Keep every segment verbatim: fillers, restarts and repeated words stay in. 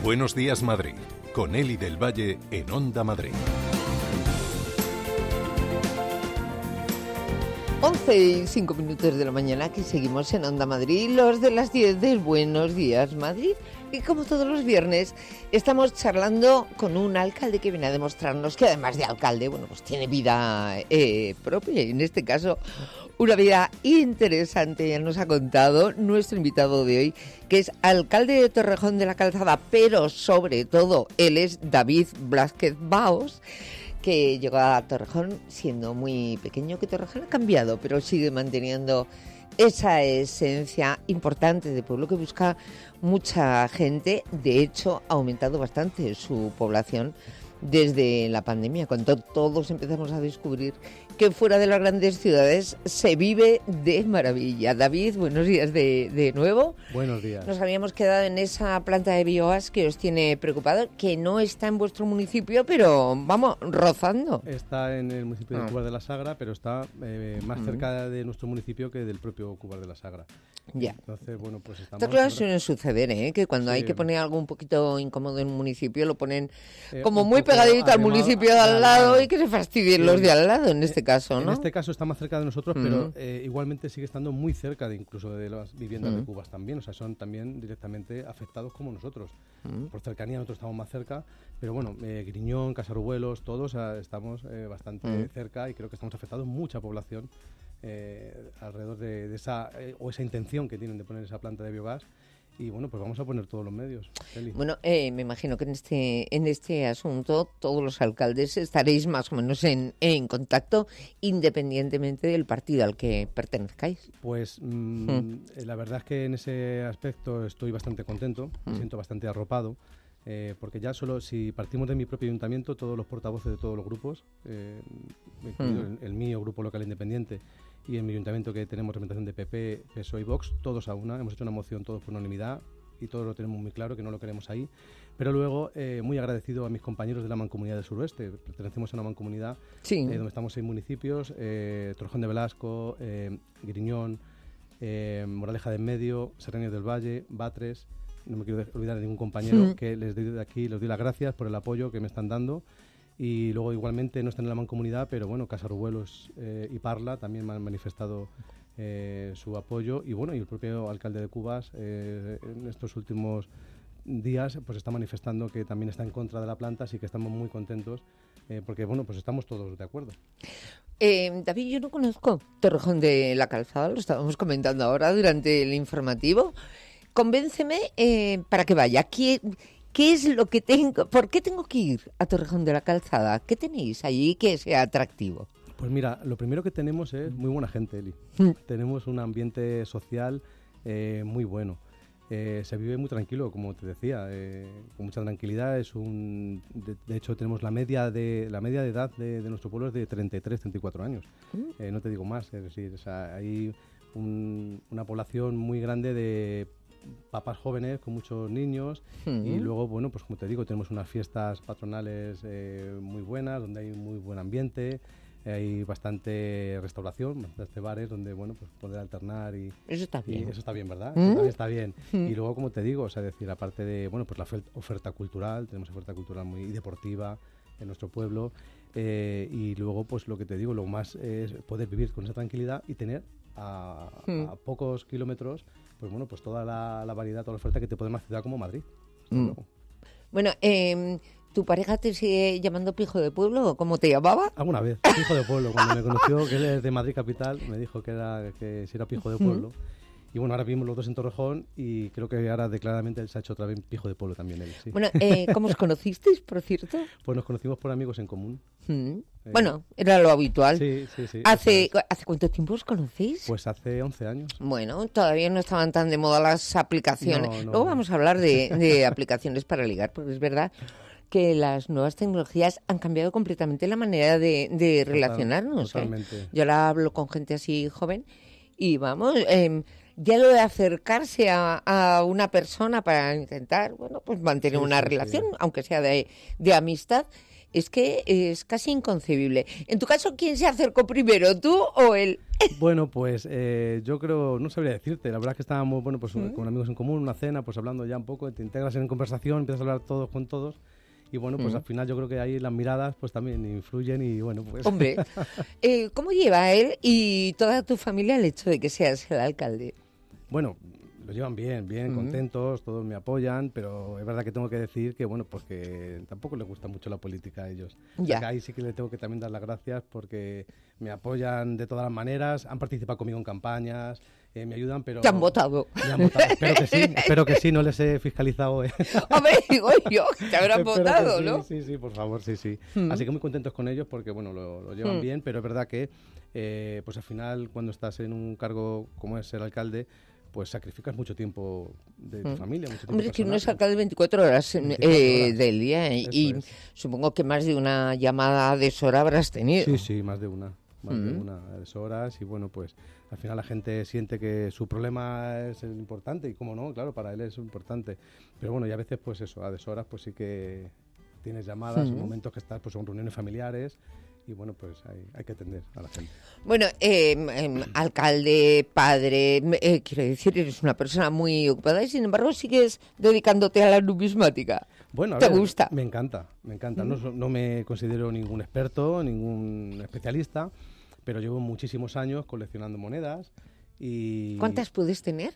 Buenos días, Madrid, con Eli del Valle en Onda Madrid. once y cinco minutos de la mañana, que seguimos en Onda Madrid, los de las diez del Buenos Días Madrid. Y como todos los viernes, estamos charlando con un alcalde que viene a demostrarnos que además de alcalde, bueno, pues tiene vida eh, propia, y en este caso una vida interesante. Ya nos ha contado nuestro invitado de hoy, que es alcalde de Torrejón de la Calzada, pero sobre todo él es David Blázquez Baos, que llegó a Torrejón siendo muy pequeño, que Torrejón ha cambiado, pero sigue manteniendo esa esencia importante de pueblo que busca mucha gente. De hecho, ha aumentado bastante su población desde la pandemia, cuando todos empezamos a descubrir que fuera de las grandes ciudades se vive de maravilla. David, buenos días de, de nuevo. Buenos días. Nos habíamos quedado en esa planta de biogás que os tiene preocupado, que no está en vuestro municipio, pero vamos, rozando. Está en el municipio de ah. Cúbar de la Sagra, pero está eh, más mm. cerca de nuestro municipio que del propio Cúbar de la Sagra. Ya. Entonces, bueno, pues estamos... Esto claro suele suceder, ¿eh? Que cuando sí. hay que poner algo un poquito incómodo en un municipio, lo ponen eh, como muy pegadito al municipio de al lado y que se fastidien sí. los de al lado, en este caso, ¿no? En este caso está más cerca de nosotros, mm. pero eh, igualmente sigue estando muy cerca de incluso de las viviendas mm. de Cubas también. O sea, son también directamente afectados como nosotros. Mm. Por cercanía nosotros estamos más cerca, pero bueno, eh, Griñón, Casarruelos, todos eh, estamos eh, bastante mm. cerca, y creo que estamos afectados mucha población eh, alrededor de, de esa eh, o esa intención que tienen de poner esa planta de biogás. Y bueno, pues vamos a poner todos los medios. Eli. Bueno, eh, me imagino que en este en este asunto todos los alcaldes estaréis más o menos en, en contacto, independientemente del partido al que pertenezcáis. Pues mmm, mm. la verdad es que en ese aspecto estoy bastante contento, mm. me siento bastante arropado, eh, porque ya solo si partimos de mi propio ayuntamiento, todos los portavoces de todos los grupos, eh, incluido mm. el, el mío, Grupo Local Independiente, y en mi ayuntamiento, que tenemos representación de P P, P S O E y Vox, todos a una, hemos hecho una moción todos por unanimidad y todos lo tenemos muy claro que no lo queremos ahí. Pero luego, eh, muy agradecido a mis compañeros de la Mancomunidad del Suroeste. Pertenecemos a una mancomunidad sí. eh, donde estamos seis municipios, eh, Torrejón de Velasco, eh, Griñón, eh, Moraleja de Enmedio, Serranías del Valle, Batres. No me quiero de- olvidar de ningún compañero mm. que les doy de aquí, les doy las gracias por el apoyo que me están dando. Y luego igualmente no están en la mancomunidad, pero bueno, Casarruelos eh, y Parla también me han manifestado eh, su apoyo, y bueno, y el propio alcalde de Cubas eh, en estos últimos días pues está manifestando que también está en contra de la planta, así que estamos muy contentos eh, porque bueno, pues estamos todos de acuerdo. Eh, David, yo no conozco Torrejón de la Calzada, lo estábamos comentando ahora durante el informativo. Convénceme eh, para que vaya. ¿Qué, ¿Qué es lo que tengo? ¿Por qué tengo que ir a Torrejón de la Calzada? ¿Qué tenéis allí que sea atractivo? Pues mira, lo primero que tenemos es muy buena gente, Eli. Tenemos un ambiente social eh, muy bueno. Eh, se vive muy tranquilo, como te decía, eh, con mucha tranquilidad. Es un, de, de hecho, tenemos la media de la media de edad de, de nuestro pueblo es de treinta y tres, treinta y cuatro años. Eh, no te digo más, es decir, o sea, hay un, una población muy grande de papás jóvenes con muchos niños uh-huh. y luego, bueno, pues como te digo, tenemos unas fiestas patronales eh, muy buenas, donde hay muy buen ambiente, eh, hay bastante restauración, bastantes bares donde, bueno, pues poder alternar y... Eso está bien. Y eso está bien, ¿verdad? ¿Mm? Eso también está bien. ¿Mm? Y luego, como te digo, o sea, decir, aparte de, bueno, pues la oferta cultural, tenemos oferta cultural muy deportiva en nuestro pueblo, eh, y luego, pues lo que te digo, lo más es poder vivir con esa tranquilidad y tener a, ¿Mm? a pocos kilómetros, pues bueno, pues toda la, la variedad, toda la oferta que te puede una ciudad como Madrid. Mm. Bueno, eh, ¿tu pareja te sigue llamando pijo de pueblo o cómo te llamaba? Alguna vez, pijo de pueblo. Cuando me conoció, que él es de Madrid capital, me dijo que era que si era pijo de pueblo. Y bueno, ahora vivimos los dos en Torrejón y creo que ahora declaradamente él se ha hecho otra vez pijo de pueblo también él. Sí. Bueno, eh, ¿cómo os conocisteis, por cierto? Pues nos conocimos por amigos en común. Mm. Eh, bueno, era lo habitual. Sí, sí, sí. ¿Hace, ¿Hace cuánto tiempo os conocéis? Pues hace once años. Bueno, todavía no estaban tan de moda las aplicaciones. No, no, Luego vamos a hablar de, de aplicaciones para ligar, porque es verdad que las nuevas tecnologías han cambiado completamente la manera de, de relacionarnos. Totalmente. ¿eh? Yo ahora hablo con gente así joven y vamos... Eh, ya lo de acercarse a, a una persona para intentar, bueno, pues mantener sí, una sí, relación, sí. aunque sea de, de amistad, es que es casi inconcebible. En tu caso, ¿quién se acercó primero, tú o él? Bueno, pues eh, yo creo, no sabría decirte, la verdad es que estábamos, bueno, pues ¿Mm? con amigos en común, una cena, pues hablando ya un poco, te integras en conversación, empiezas a hablar todos con todos. Y bueno, pues mm. al final yo creo que ahí las miradas pues también influyen y bueno, pues... Hombre, eh, ¿cómo lleva él y toda tu familia el hecho de que seas el alcalde? Bueno, lo llevan bien, bien, mm. contentos, todos me apoyan, pero es verdad que tengo que decir que, bueno, pues que tampoco les gusta mucho la política a ellos. Ya. O sea, que ahí sí que le tengo que también dar las gracias porque me apoyan de todas las maneras, han participado conmigo en campañas... Eh, me ayudan, pero... ¿Te han votado? Me han votado. Espero que sí, espero que sí, no les he fiscalizado. Eh. Hombre, digo yo, te habrán votado, sí, ¿no? Sí, sí, por favor, sí, sí. Mm. Así que muy contentos con ellos porque, bueno, lo, lo llevan mm. bien, pero es verdad que, eh, pues al final, cuando estás en un cargo como es ser alcalde, pues sacrificas mucho tiempo de tu mm. familia, mucho tiempo Hombre, es que uno es ¿no? alcalde veinticuatro horas, veinticuatro eh, horas. del día y, y es. supongo que más de una llamada de deshora habrás tenido. Sí, sí, más de una. más mm. de una de horas y bueno, pues al final la gente siente que su problema es el importante y cómo no, claro, para él es importante, pero bueno, y a veces pues eso, a deshoras pues sí que tienes llamadas, mm. momentos que estás pues son reuniones familiares y bueno, pues hay, hay que atender a la gente. Bueno, eh, eh, alcalde, padre, eh, quiero decir, eres una persona muy ocupada y sin embargo sigues dedicándote a la numismática. Bueno, a ¿Te ver, gusta? Me encanta, me encanta. ¿Mm? No, no me considero ningún experto, ningún especialista, pero llevo muchísimos años coleccionando monedas y... ¿Cuántas puedes tener?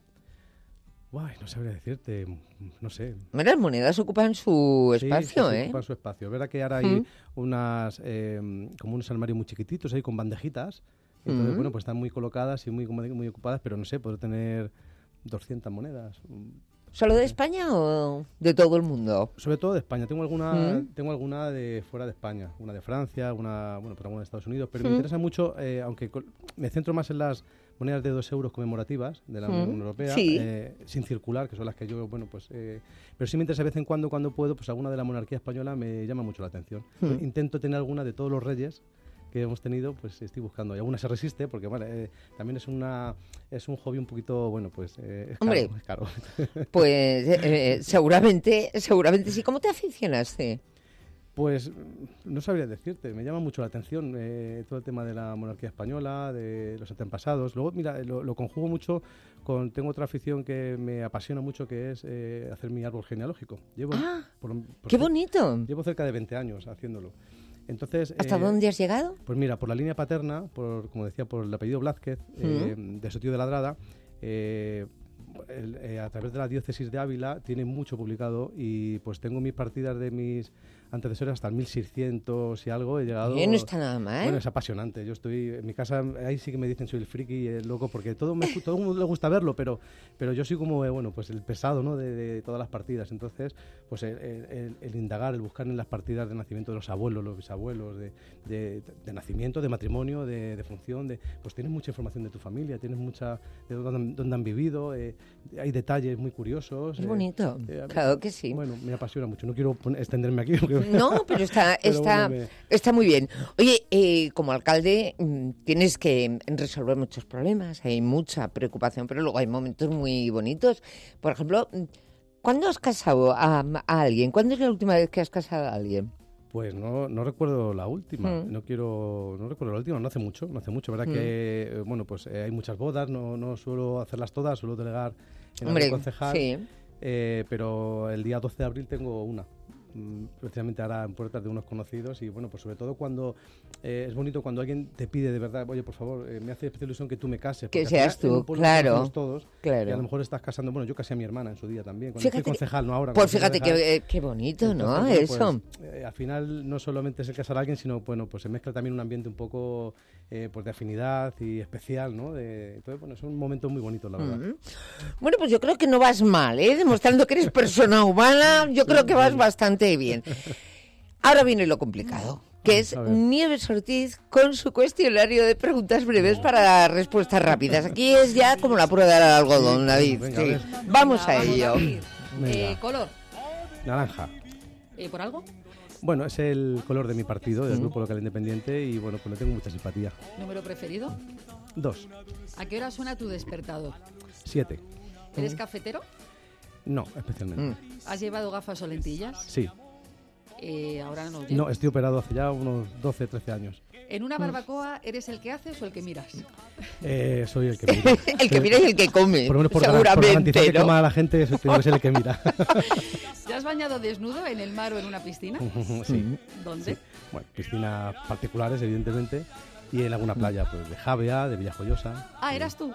Uy, no sabría decirte, no sé. Las monedas ocupan su sí, espacio, sí, ¿eh? ocupan su espacio. Es verdad que ahora hay ¿Mm? unas, eh, como unos armarios muy chiquititos ahí con bandejitas. Entonces, ¿Mm? bueno, pues están muy colocadas y muy, muy ocupadas, pero no sé, puedo tener doscientas monedas. ¿Solo de España o de todo el mundo? Sobre todo de España. Tengo alguna, ¿Mm? tengo alguna de fuera de España, una de Francia, una, bueno, por alguna de Estados Unidos, pero ¿Mm? me interesa mucho, eh, aunque me centro más en las monedas de dos euros conmemorativas de la ¿Mm? Unión Europea, sí. eh, sin circular, que son las que yo, bueno, pues, eh, pero sí me interesa de vez en cuando, cuando puedo, pues alguna de la monarquía española me llama mucho la atención. ¿Mm? Intento tener alguna de todos los reyes que hemos tenido, pues estoy buscando. Y alguna se resiste porque, bueno, eh, también es una es un hobby un poquito, bueno, pues eh, es caro. Hombre, es caro. Pues eh, seguramente, seguramente sí. ¿Cómo te aficionaste? Pues no sabría decirte, me llama mucho la atención eh, todo el tema de la monarquía española, de los antepasados. Luego, mira, lo, lo conjugo mucho con, tengo otra afición que me apasiona mucho, que es eh, hacer mi árbol genealógico. Llevo, ah, por, por, ¡qué bonito! Llevo cerca de veinte años haciéndolo. Entonces, ¿hasta eh, dónde has llegado? Pues mira, por la línea paterna, por como decía, por el apellido Blázquez, ¿Mm? eh, de Sotillo de Ladrada, eh, el, eh, a través de la diócesis de Ávila tiene mucho publicado y pues tengo mis partidas de mis antecesores hasta el mil seiscientos y algo he llegado. Bien, no está nada mal. Bueno, es apasionante. Yo estoy en mi casa, ahí sí que me dicen soy el friki, el loco, porque todo me, todo el mundo le gusta verlo, pero pero yo soy como eh, bueno, pues el pesado, ¿no? De, de todas las partidas. Entonces, pues el, el, el indagar, el buscar en las partidas de nacimiento de los abuelos, los bisabuelos, de, de, de nacimiento, de matrimonio, de, de función, de pues tienes mucha información de tu familia, tienes mucha de dónde, dónde han vivido, eh, hay detalles muy curiosos. Es eh, bonito, eh, claro que sí. Bueno, me apasiona mucho. No quiero poner, extenderme aquí. Porque no, pero está, pero está, bueno, me... está muy bien. Oye, eh, como alcalde mmm, tienes que resolver muchos problemas, hay mucha preocupación, pero luego hay momentos muy bonitos. Por ejemplo, ¿cuándo has casado a, a alguien? ¿Cuándo es la última vez que has casado a alguien? Pues no, no recuerdo la última, mm. no quiero, no recuerdo la última, no hace mucho, no hace mucho, verdad mm. que, eh, bueno, pues eh, hay muchas bodas, no, no suelo hacerlas todas, suelo delegar en Hombre, el concejal, sí. eh, pero el día doce de abril tengo una, precisamente ahora en puertas de unos conocidos y bueno, pues sobre todo cuando eh, es bonito cuando alguien te pide de verdad, oye, por favor, eh, me hace especial ilusión que tú me cases. Que seas tú, claro, todos, claro. Y a lo mejor estás casando, bueno, yo casé a mi hermana en su día también, cuando fíjate fui concejal, que, no ahora. Pues fíjate que, qué bonito, entonces, ¿no? Bueno, eso. Pues, eh, al final no solamente es el casar a alguien, sino bueno, pues se mezcla también un ambiente un poco eh, pues de afinidad y especial, ¿no? De, entonces, bueno, es un momento muy bonito, la verdad. Mm-hmm. Bueno, pues yo creo que no vas mal, ¿eh? Demostrando que eres persona humana, yo sí, creo que vas bastante bien. Ahora viene lo complicado, que es Nieves Ortiz con su cuestionario de preguntas breves para respuestas rápidas. Aquí es ya como la prueba del algodón, David. Venga, sí. a Vamos Venga, a ello. Eh, ¿Color? Naranja. Eh, ¿Por algo? Bueno, es el color de mi partido, del mm. Grupo Local Independiente, y bueno, pues le tengo mucha simpatía. ¿Número preferido? Dos. ¿A qué hora suena tu despertador? Siete. ¿Eres mm. cafetero? No, especialmente. Mm. ¿Has llevado gafas o lentillas? Sí. eh, ahora no. ¿eh? No, estoy operado hace ya unos doce, trece años. ¿En una barbacoa eres el que haces o el que miras? Eh, soy el que mira. El que mira y el que come, Por lo menos por, seguramente, por garantizar que ¿no? coma a la gente, soy tengo que ser el que mira. ¿Te has bañado desnudo en el mar o en una piscina? Sí. ¿Dónde? Sí. Bueno, piscinas particulares, evidentemente, y en alguna playa, pues de Javea, de Villajoyosa. Ah, eras tú.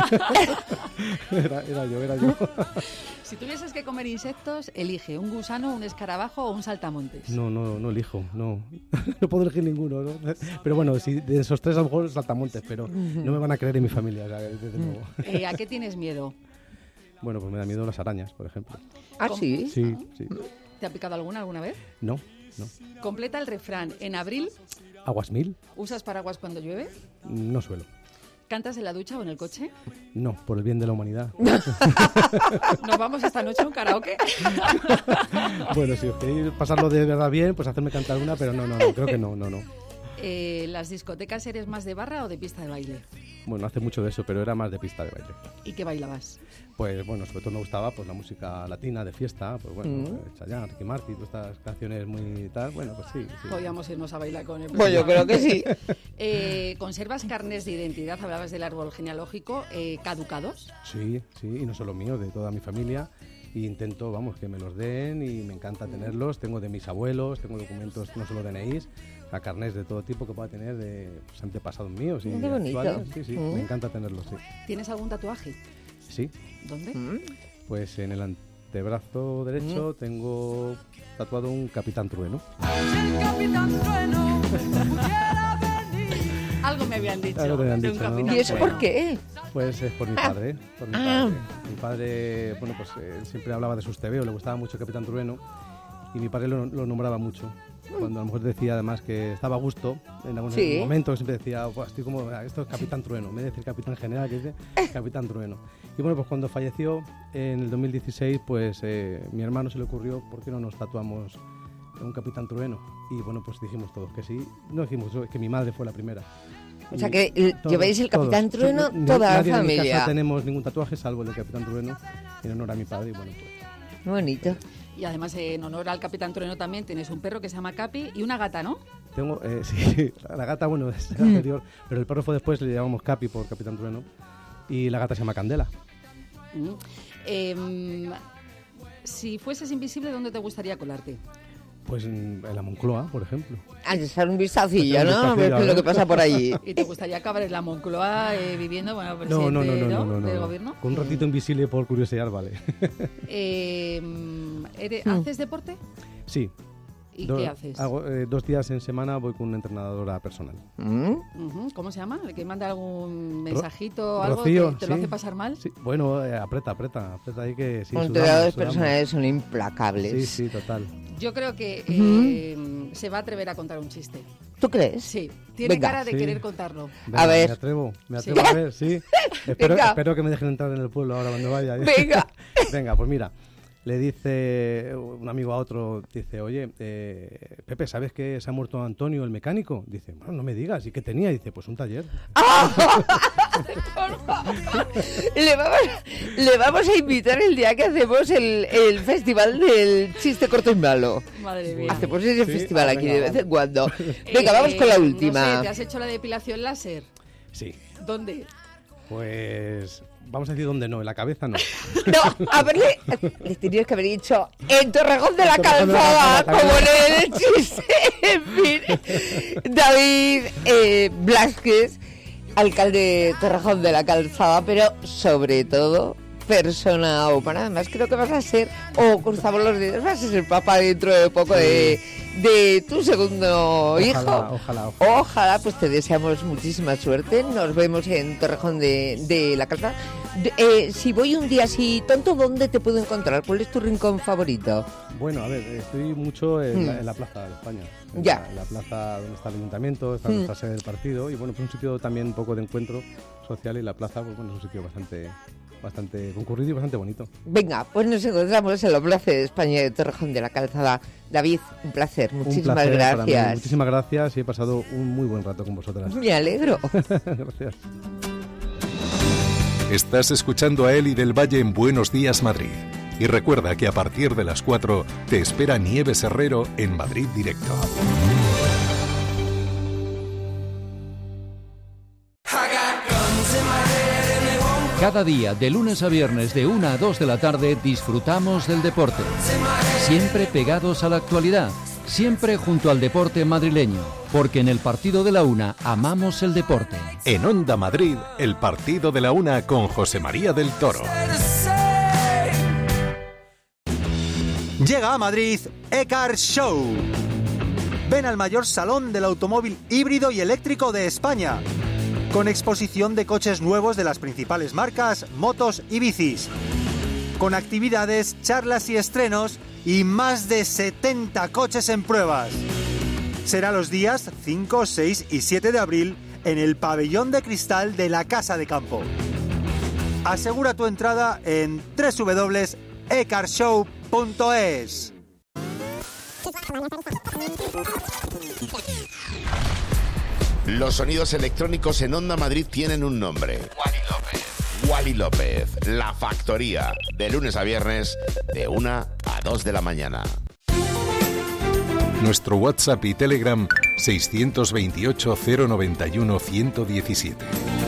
era, era yo, era yo. Si tuvieses que comer insectos, elige un gusano, un escarabajo o un saltamontes. No, no, no elijo, no. No puedo elegir ninguno, ¿no? Pero bueno, si de esos tres a lo mejor saltamontes, pero no me van a creer en mi familia, o sea, desde luego. Eh, ¿A qué tienes miedo? Bueno, pues me da miedo las arañas, por ejemplo. ¿Ah, sí? Sí, sí. ¿Te ha picado alguna alguna vez? No, no. Completa el refrán. En abril, ¿Aguas mil? ¿usas paraguas cuando llueve? No suelo. ¿Cantas en la ducha o en el coche? No, por el bien de la humanidad. ¿Nos vamos esta noche a un karaoke? Bueno, si os queréis pasarlo de verdad bien, pues hacerme cantar una, pero no, no, no, creo que no, no, no. Eh, ¿Las discotecas eres más de barra o de pista de baile? Bueno, hace mucho de eso, pero era más de pista de baile. ¿Y qué bailabas? Pues bueno, sobre todo me gustaba pues la música latina de fiesta, pues bueno, Mm. Chayanne, Ricky Martin, todas estas canciones muy tal, bueno, pues sí. sí. Podíamos irnos a bailar con el Pues yo creo que sí. Eh, ¿Conservas carnes de identidad? Hablabas del árbol genealógico. Eh, ¿Caducados? Sí, sí, y no solo mío, de toda mi familia. Y intento, vamos, que me los den y me encanta tenerlos. Tengo de mis abuelos, tengo documentos, no solo D N Is, o sea, carnés de todo tipo que pueda tener de pues, antepasados míos. Y Qué bonito. actuales. Sí, sí, Mm. me encanta tenerlos, sí. ¿Tienes algún tatuaje? Sí, ¿Dónde? Mm. pues en el antebrazo derecho tengo tatuado un Capitán Trueno. Algo me habían dicho. Algo te habían de un dicho, ¿no? capitán ¿Y eso Trueno. por qué? Pues es por mi padre, por mi Ah. padre. Mi padre, bueno, pues él siempre hablaba de sus tebeos, le gustaba mucho el Capitán Trueno y mi padre lo, lo nombraba mucho. Cuando a lo mejor decía además que estaba a gusto, en algún Sí. momento siempre decía, pues estoy como, "Ah, esto es Capitán Trueno", en vez de decir Capitán General, que dice Capitán Trueno. Y bueno, pues cuando falleció en el dos mil dieciséis, pues eh, mi hermano se le ocurrió, ¿por qué no nos tatuamos un Capitán Trueno? Y bueno, pues dijimos todos que sí. No dijimos, es que mi madre fue la primera. O sea Y que eh, todos, lleváis el Capitán todos. Trueno No- toda la nadie en mi familia. casa tenemos ningún tatuaje salvo el de Capitán Trueno en honor a mi padre y bueno, pues Muy bonito. Y además, eh, en honor al capitán Trueno también tienes un perro que se llama Capi y una gata, ¿no? tengo, eh, sí, la gata, bueno, es la anterior, pero el perro fue después, le llamamos Capi por Capitán Trueno y la gata se llama Candela. Mm. Eh, si fueses invisible, ¿dónde te gustaría colarte? Pues en, en la Moncloa, por ejemplo. Hay que echar un vistacillo, Echar un ¿no? A ver vistacillo, qué es lo a que ver. pasa por allí. ¿Y te gustaría acabar en la Moncloa eh, viviendo, bueno, No, presidente no, no, no, no, no, no, del no. gobierno? Con un ratito invisible por curiosidad, vale. Eh, ¿eres- Mm. ¿Haces deporte? Sí. ¿Y Do- qué haces? Hago, eh, dos días en semana voy con una entrenadora personal. Mm. Ujú, ¿Cómo se llama? ¿El que manda algún mensajito o algo? Rocío, ¿Te, te lo sí. hace pasar mal? Sí, bueno, eh, aprieta, aprieta, aprieta ahí que sí, Los sudamos, entrenadores sudamos. personales son implacables. Sí, sí, total. Yo creo que eh, se va a atrever a contar un chiste. ¿Tú crees? Sí, tiene Venga. cara de Sí. querer contarlo. Venga, ver. Me atrevo, me Sí. atrevo a ver, sí. Espero, Venga. espero que me dejen entrar en el pueblo ahora cuando vaya. Venga. Venga, pues mira, le dice un amigo a otro, dice, oye, eh, Pepe, ¿sabes que se ha muerto Antonio, el mecánico? Dice, bueno, no me digas, ¿y qué tenía? Dice, pues un taller. Le vamos, le vamos a invitar el día que hacemos el, el festival del chiste corto y malo. Madre mía. Hacemos ese Sí, festival ah, aquí venga, de vez vale. en cuando. Venga, vamos Eh, con la No última. sé, ¿te has hecho la depilación láser? Sí, ¿Dónde? pues vamos a decir dónde no, en la cabeza no. No, a ver, le, le tenías que haber dicho en Torrejón de la En Torrejón de la Calzada, Calzada, como en el chiste. En fin, David eh, Blázquez, alcalde de Torrejón de la Calzada, pero sobre todo persona humana. Además, creo que vas a ser, o cruzamos los dedos, vas a ser papá dentro de poco de, de tu segundo hijo. Ojalá, ojalá, ojalá. Ojalá, pues te deseamos muchísima suerte. Nos vemos en Torrejón de, de la Calzada. De- eh, si voy un día así tonto, ¿dónde te puedo encontrar? ¿Cuál es tu rincón favorito? Bueno, a ver, estoy mucho en, la, Mm. en la plaza de España. En Ya. La, en la plaza donde está el ayuntamiento, está Mm. nuestra sede del partido y bueno, pues un sitio también un poco de encuentro social y la plaza, pues bueno, es un sitio bastante, bastante concurrido y bastante bonito. Venga, pues nos encontramos en la Plaza de España de Torrejón de la Calzada. David, un placer. Muchísimas un placer para mí. gracias. Muchísimas gracias y he pasado un muy buen rato con vosotras. Me alegro. Gracias. Estás escuchando a Eli del Valle en Buenos Días, Madrid. Y recuerda que a partir de las cuatro te espera Nieves Herrero en Madrid Directo. Cada día, de lunes a viernes, de una a dos de la tarde, disfrutamos del deporte. Siempre pegados a la actualidad, siempre junto al deporte madrileño, porque en el Partido de la Una amamos el deporte. En Onda Madrid, el Partido de la Una con José María del Toro. Llega a Madrid E-Car Show. Ven al mayor salón del automóvil híbrido y eléctrico de España, con exposición de coches nuevos de las principales marcas, motos y bicis, con actividades, charlas y estrenos y más de setenta coches en pruebas. Será los días cinco, seis y siete de abril en el pabellón de cristal de la Casa de Campo. Asegura tu entrada en doble u doble u doble u punto e car show punto es. Los sonidos electrónicos en Onda Madrid tienen un nombre. Wally López. Wally López, La Factoría, de lunes a viernes, de una a dos de la mañana. Nuestro WhatsApp y Telegram seiscientos veintiocho, cero noventa y uno, ciento diecisiete.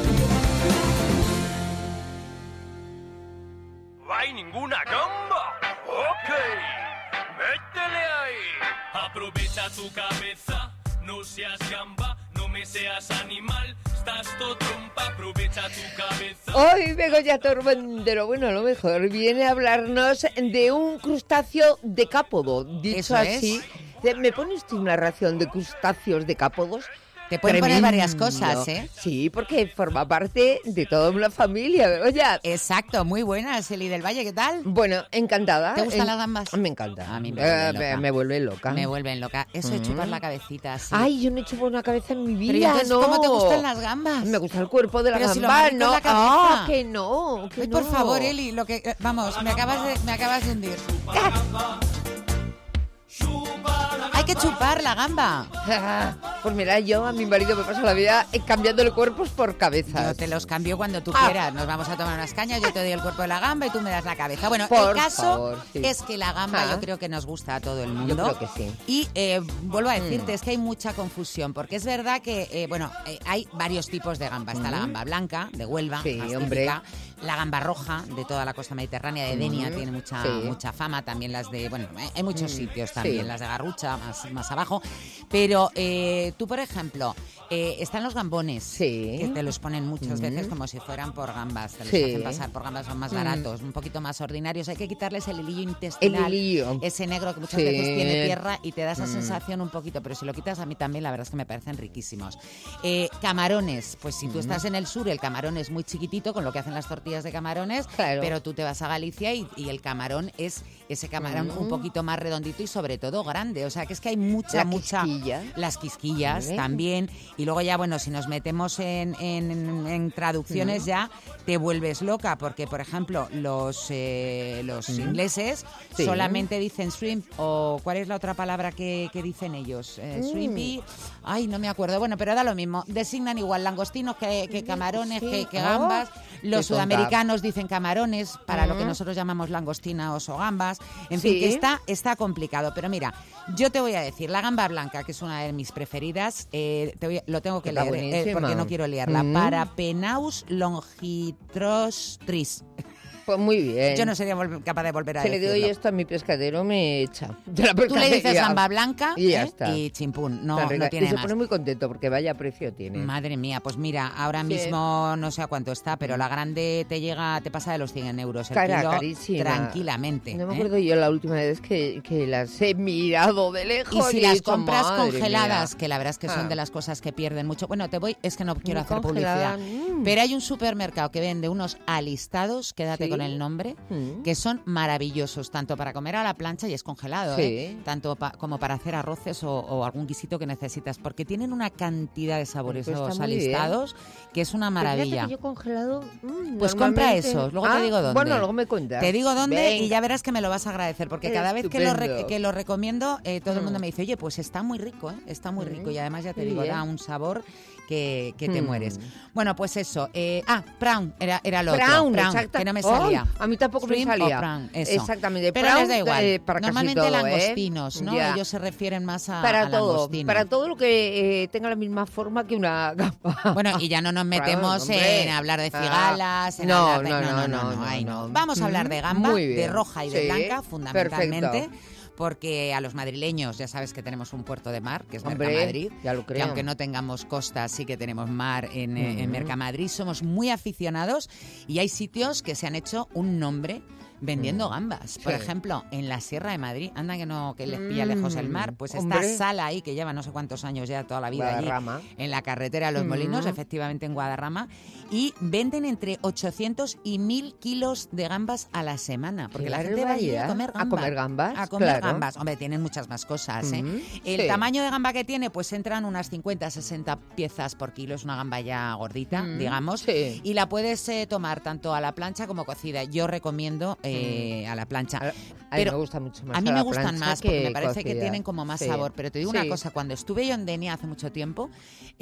¿No hay ninguna gamba? Ok, métele ahí. Aprovecha tu cabeza, no seas gamba. No me seas animal, estás todo trompa, aprovecha tu cabeza. Hoy Begoña Tormendero, bueno, a lo mejor viene a hablarnos de un crustáceo decápodo, dicho Eso así. es. ¿Me pone usted una ración de crustáceos decápodos? Te pueden poner varias cosas, ¿eh? Sí, porque forma parte de toda una familia, Begoña. Exacto, muy buena, Eli del Valle, ¿qué tal? Bueno, encantada. ¿Te gustan en... las gambas? Me encanta. A mí me vuelven eh, loca. Me vuelve loca. Me vuelven loca. Eso de Mm. chupar la cabecita, sí. Ay, yo no he chupado una cabeza en mi vida, Pero ¿y entonces no. cómo te gustan las gambas? Me gusta el cuerpo de la Pero gamba, si lo más rico es no. la cabeza. Ah, que no, que Ay, no. por favor, Eli, lo que eh, vamos, me acabas de me acabas de hundir. Hay que chupar la gamba. Pues mira, yo a mi marido me paso la vida cambiándole cuerpos por cabezas. Yo te los cambio cuando tú Ah. quieras. Nos vamos a tomar unas cañas, yo te doy el cuerpo de la gamba y tú me das la cabeza. Bueno, Por el caso favor, sí. es que la gamba Ah. yo creo que nos gusta a todo el mundo. Yo creo que sí. Y eh, vuelvo a decirte, Mm. es que hay mucha confusión, porque es verdad que, eh, bueno, eh, hay varios tipos de gamba. Está la Mm. gamba blanca, de Huelva, Sí, más hombre. típica. La gamba roja, de toda la costa mediterránea, de Denia, Mm. tiene mucha, Sí. mucha fama. También las de, bueno, hay- hay muchos Mm. sitios también, Sí. las de Garrucha, más, más abajo. Pero eh, tú, por ejemplo, eh, están los gambones, Sí. que te los ponen muchas Mm. veces como si fueran por gambas. Te los Sí. hacen pasar por gambas, son más Mm. baratos, un poquito más ordinarios. Hay que quitarles el hilillo intestinal. El hilillo. Ese negro que muchas Sí. veces tiene tierra y te da esa Mm. sensación un poquito, pero si lo quitas a mí también, la verdad es que me parecen riquísimos. Eh, camarones, pues si tú Mm. estás en el sur, el camarón es muy chiquitito, con lo que hacen las tortillas de camarones, Claro. pero tú te vas a Galicia y, y el camarón es ese camarón Mm. un poquito más redondito y sobre todo grande. O sea, que es que hay mucha, La mucha... quisquilla. Las quisquillas Vale. también. Y luego ya, bueno, si nos metemos en, en- en traducciones Mm. ya, te vuelves loca, porque, por ejemplo, los, eh, los Mm. ingleses Sí. solamente dicen shrimp, o ¿cuál es la otra palabra que, que dicen ellos? Eh, Mm. shrimpy, ay, no me acuerdo. Bueno, pero da lo mismo. Designan igual langostinos que, que camarones, Sí. que, que Oh, gambas. qué Los tonta. sudamericanos dicen camarones, para lo que Mm. nosotros llamamos langostinos o gambas. En Sí. fin, que está, está complicado. Pero mira, yo te voy a decir, la gamba blanca, que es una de mis preferidas, eh, te voy- lo tengo que Está leer, eh, buenísima. porque no quiero liarla. Mm. Parapenaus longitrostris. Pues muy bien. Yo no sería vol- capaz de volver a Si le decirlo. doy esto a mi pescadero, me echa. De la Tú le dices pescadería. gamba blanca Y ya ¿eh? está. y chimpún. No, Tan no rica. tiene y se más. pone muy contento porque vaya precio tiene. Madre mía, pues mira, ahora Sí. mismo no sé a cuánto está, pero la grande te llega, te pasa de los cien euros el Cara, kilo carísima. tranquilamente. No me ¿eh? acuerdo yo la última vez que, que las he mirado de lejos. Y si he las dicho, compras "Madre congeladas, mía". que la verdad es que son Ah. de las cosas que pierden mucho. Bueno, te voy, es que no quiero Muy hacer congelada, publicidad. mm. Pero hay un supermercado que vende unos alistados, quédate Sí. con el nombre, Mm. que son maravillosos, tanto para comer a la plancha y es congelado, Sí. ¿eh? Tanto pa- como para hacer arroces o, o algún guisito que necesitas, porque tienen una cantidad de sabores Pues está esos muy bien. alistados que es una Pero fíjate maravilla. que yo congelado, mm, Pues compra normalmente- esos, luego Ah, te digo dónde. Bueno, luego me cuentas. Te digo dónde Venga. y ya verás que me lo vas a agradecer, porque cada vez que lo, re- Estupendo. que lo recomiendo, eh, todo el mundo Mm. me dice, oye, pues está muy rico, ¿eh? Está muy Mm. rico. Y además ya te Qué digo, bien. da un sabor que, que te Mm. mueres. Bueno, pues eso. eh, ah, Prawn era, era lo Prawn, otro. exacto. que no me Oh, salía. A mí tampoco Shrimp me salía. o prawn, eso. Exactamente. Pero Prawn, les da igual. eh, para casi Normalmente todo, langostinos, ¿eh? ¿no? Ya. Ellos se refieren más a, Para a todo, langostino. para todo lo que eh, tenga la misma forma que una gamba. Bueno, y ya no nos metemos Prawn, hombre. en hablar de Ah, cigalas, en no, hablar de... no, no, no, no, no, ahí no, no. no. Vamos a hablar de gamba, Muy bien. de roja y de Sí, blanca, fundamentalmente. perfecto. Porque a los madrileños ya sabes que tenemos un puerto de mar, que es Hombre, Mercamadrid. ya lo Que creo. aunque no tengamos costa, sí que tenemos mar en, eh, en Mm. Mercamadrid. Somos muy aficionados y hay sitios que se han hecho un nombre vendiendo Mm. gambas. Por Sí. ejemplo, en la Sierra de Madrid, anda que no que les pilla Mm, lejos el mar, pues hombre. está Sala ahí, que lleva no sé cuántos años ya, toda la vida allí, Guadarrama. en la carretera de los Mm. Molinos, efectivamente en Guadarrama, y venden entre ochocientos y mil kilos de gambas a la semana, porque Qué la gente va allí a barbaridad. comer A gambas. comer gambas, A comer claro. gambas. Hombre, tienen muchas más cosas, ¿eh? Mm, El sí. tamaño de gamba que tiene, pues entran unas cincuenta, sesenta piezas por kilo, es una gamba ya gordita, Mm, digamos, sí. y la puedes eh, tomar tanto a la plancha como cocida. Yo recomiendo eh, a la plancha. A, a Pero mí me gusta mucho más. a mí a me la gustan plancha más porque me parece que cocida. tienen como más Sí. sabor. Pero te digo Sí. una cosa, cuando estuve yo en Denia hace mucho tiempo,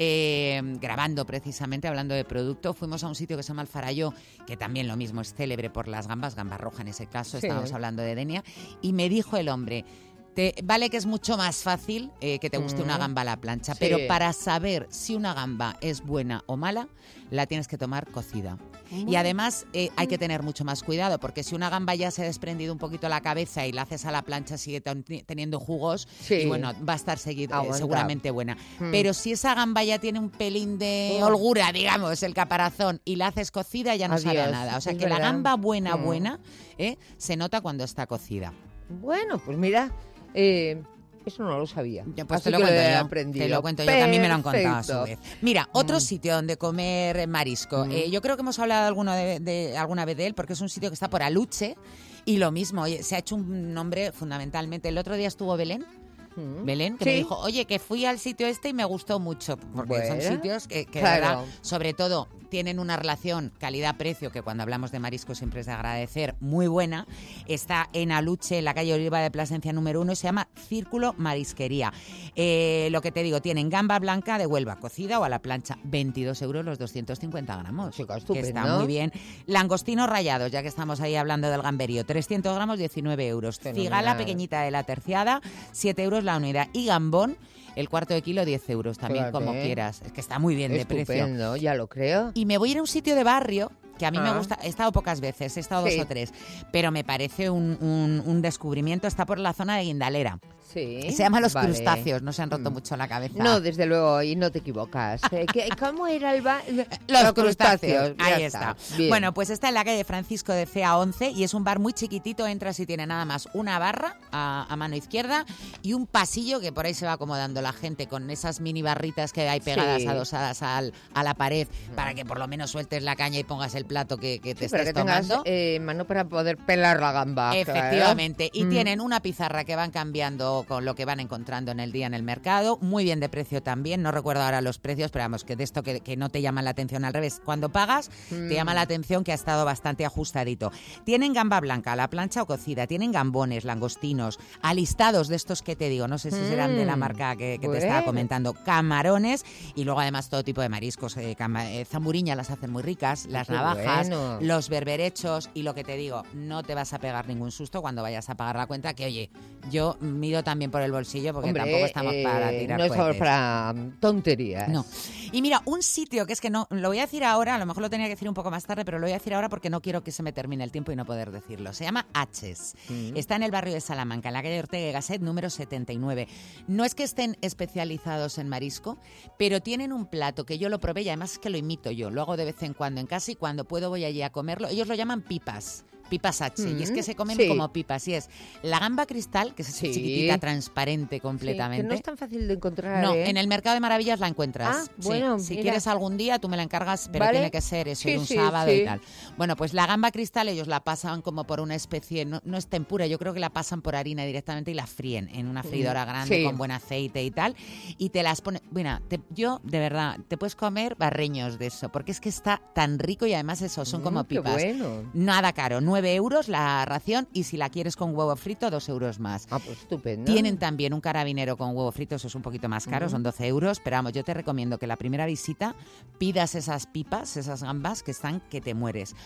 eh, grabando precisamente, hablando de producto, fuimos a un sitio que se llama El Faralló, que también lo mismo es célebre por las gambas, gamba roja en ese caso, Sí. estábamos hablando de Denia, y me dijo el hombre... Te, vale que es mucho más fácil eh, que te guste Mm. una gamba a la plancha, Sí. pero para saber si una gamba es buena o mala, la tienes que tomar cocida. Y además eh, hay que tener mucho más cuidado, porque si una gamba ya se ha desprendido un poquito la cabeza y la haces a la plancha, sigue ten- teniendo jugos, Sí. y bueno, va a estar seguido, eh, Aguanta. seguramente buena. Mm. Pero si esa gamba ya tiene un pelín de Oh. holgura, digamos, el caparazón, y la haces cocida, ya no sabe a Adiós, nada. O sea es que la verdad. gamba buena, Mm. buena, eh, se nota cuando está cocida. Bueno, pues mira, eh, eso no lo sabía. Ya, pues Así te lo que cuento he yo. aprendido. Te lo cuento yo, que a mí me lo han contado a su Perfecto. vez. Mira, otro Mm. sitio donde comer marisco. Mm. Eh, yo creo que hemos hablado alguno de, de- alguna vez de él, porque es un sitio que está por Aluche. Y lo mismo, oye, se ha hecho un nombre fundamentalmente. El otro día estuvo Belén. Mm. Belén, que Sí. me dijo, oye, que fui al sitio este y me gustó mucho, porque son Bueno, sitios que, que de claro. verdad, sobre todo, tienen una relación calidad-precio, que cuando hablamos de marisco siempre es de agradecer, muy buena. Está en Aluche, en la calle Oliva de Plasencia número uno, y se llama Círculo Marisquería. Eh, lo que te digo, tienen gamba blanca de Huelva, cocida o a la plancha, veintidós euros los doscientos cincuenta gramos, Chica, que estupendo. está muy bien. Langostinos rallados, ya que estamos ahí hablando del gamberío, trescientos gramos, diecinueve euros. Fenomenal. Cigala pequeñita de la terciada, siete euros la unidad. Y gambón, el cuarto de kilo, diez euros también, Fíjate. como quieras. Es que está muy bien de precio. Estupendo, ya lo creo. Y me voy a ir a un sitio de barrio que a mí me Ah. gusta. He estado pocas veces, he estado Sí. dos o tres, pero me parece un, un- un descubrimiento. Está por la zona de Guindalera. Sí. Se llama Los vale. Crustáceos, no se han roto Mm. mucho la cabeza. No, desde luego, y no te equivocas. Eh, ¿qué- ¿Cómo era el bar? Los crustáceos, ya ahí está. Bien. Bueno, pues está en la calle Francisco de Cea once y es un bar muy chiquitito, entras y tiene nada más una barra a, a mano izquierda y un pasillo que por ahí se va acomodando la gente con esas mini barritas que hay pegadas, Sí. adosadas al, a la pared para que por lo menos sueltes la caña y pongas el plato que, que te Sí, para estés que tengas tomando. eh, mano para poder pelar la gamba. Efectivamente. claro. Y Mm. tienen una pizarra que van cambiando con lo que van encontrando en el día en el mercado. Muy bien de precio también. No recuerdo ahora los precios, pero vamos, que de esto que, que no te llama la atención. Al revés, cuando pagas, Mm. te llama la atención que ha estado bastante ajustadito. Tienen gamba blanca a la plancha o cocida. Tienen gambones, langostinos, alistados de estos que te digo. No sé si serán de la Mm. marca que, que te estaba Bueno. comentando. Camarones y luego además todo tipo de mariscos. Eh, cama- eh, zamburiñas las hacen muy ricas. Las Qué navajas, bueno. los berberechos y lo que te digo, no te vas a pegar ningún susto cuando vayas a pagar la cuenta, que oye, yo miro también por el bolsillo porque Hombre, tampoco estamos para eh, tirar no estamos cohetes. para mm, tonterías. No. Y mira, un sitio que es que no, lo voy a decir ahora, a lo mejor lo tenía que decir un poco más tarde, pero lo voy a decir ahora porque no quiero que se me termine el tiempo y no poder decirlo. Se llama H's. Mm. Está en el barrio de Salamanca, en la calle Ortega y Gasset, número setenta y nueve. No es que estén especializados en marisco, pero tienen un plato que yo lo probé y además es que lo imito yo. Lo hago de vez en cuando en casa y cuando puedo voy allí a comerlo. Ellos lo llaman pipas. Pipas H, y es que se comen sí. como pipas, y es la gamba cristal, que es Sí. chiquitita, transparente Sí, completamente. que no es tan fácil de encontrar. No, ¿eh? en el Mercado de Maravillas la encuentras. Ah, Sí. bueno, Si mira. quieres algún día, tú me la encargas, pero Vale. tiene que ser eso, Sí, y un sí, sábado sí. y tal. Bueno, pues la gamba cristal ellos la pasan como por una especie, no, no es tempura, yo creo que la pasan por harina directamente y la fríen en una freidora grande Sí. con buen aceite y tal. Y te las ponen... Bueno, te- yo, de verdad, te puedes comer barreños de eso, porque es que está tan rico y además eso, son como Mm, qué pipas. bueno. Nada caro, nueve euros la ración y si la quieres con huevo frito, dos euros más. Ah, pues estupendo. Tienen también un carabinero con huevo frito, eso es un poquito más caro, Ujú. son doce euros, pero vamos, yo te recomiendo que la primera visita pidas esas pipas, esas gambas que están que te mueres.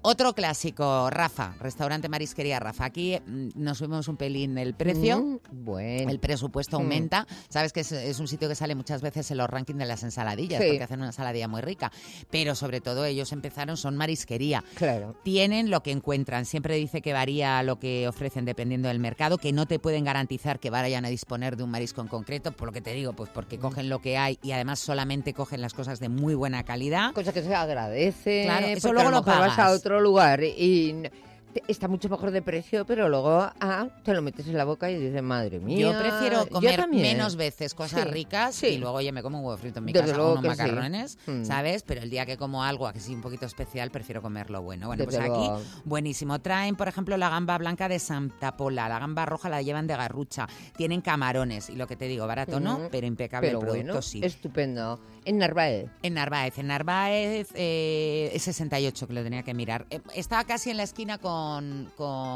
Otro clásico, Rafa, restaurante Marisquería Rafa. Aquí mm, nos subimos un pelín el precio, Mm, bueno. el presupuesto Mm. aumenta. Sabes que es, es un sitio que sale muchas veces en los rankings de las ensaladillas, Sí. porque hacen una ensaladilla muy rica. Pero sobre todo ellos empezaron, son marisquería. Claro. Tienen lo que encuentran. Siempre dice que varía lo que ofrecen dependiendo del mercado, que no te pueden garantizar que vayan a disponer de un marisco en concreto, por lo que te digo, pues porque cogen lo que hay y además solamente cogen las cosas de muy buena calidad. Cosa que se agradece. Claro, eso porque luego a lo lo mejor vas a pagas. otro lugar y n- te- está mucho mejor de precio, pero luego ah, te lo metes en la boca y dices, madre mía. Yo prefiero comer también. menos veces cosas Sí, ricas sí. y luego ya me como un huevo frito en mi Desde casa luego con unos que sí. macarrones, Mm. ¿sabes? Pero el día que como algo así un poquito especial, prefiero comerlo bueno. Bueno, Desde pues aquí, luego. buenísimo. Traen, por ejemplo, la gamba blanca de Santa Pola, la gamba roja la llevan de Garrucha, tienen camarones y lo que te digo, barato no, Ujú. pero impecable Pero el producto bueno, sí. estupendo. En Narváez. En Narváez, en Narváez eh, es sesenta y ocho, que lo tenía que mirar. Eh, estaba casi en la esquina con,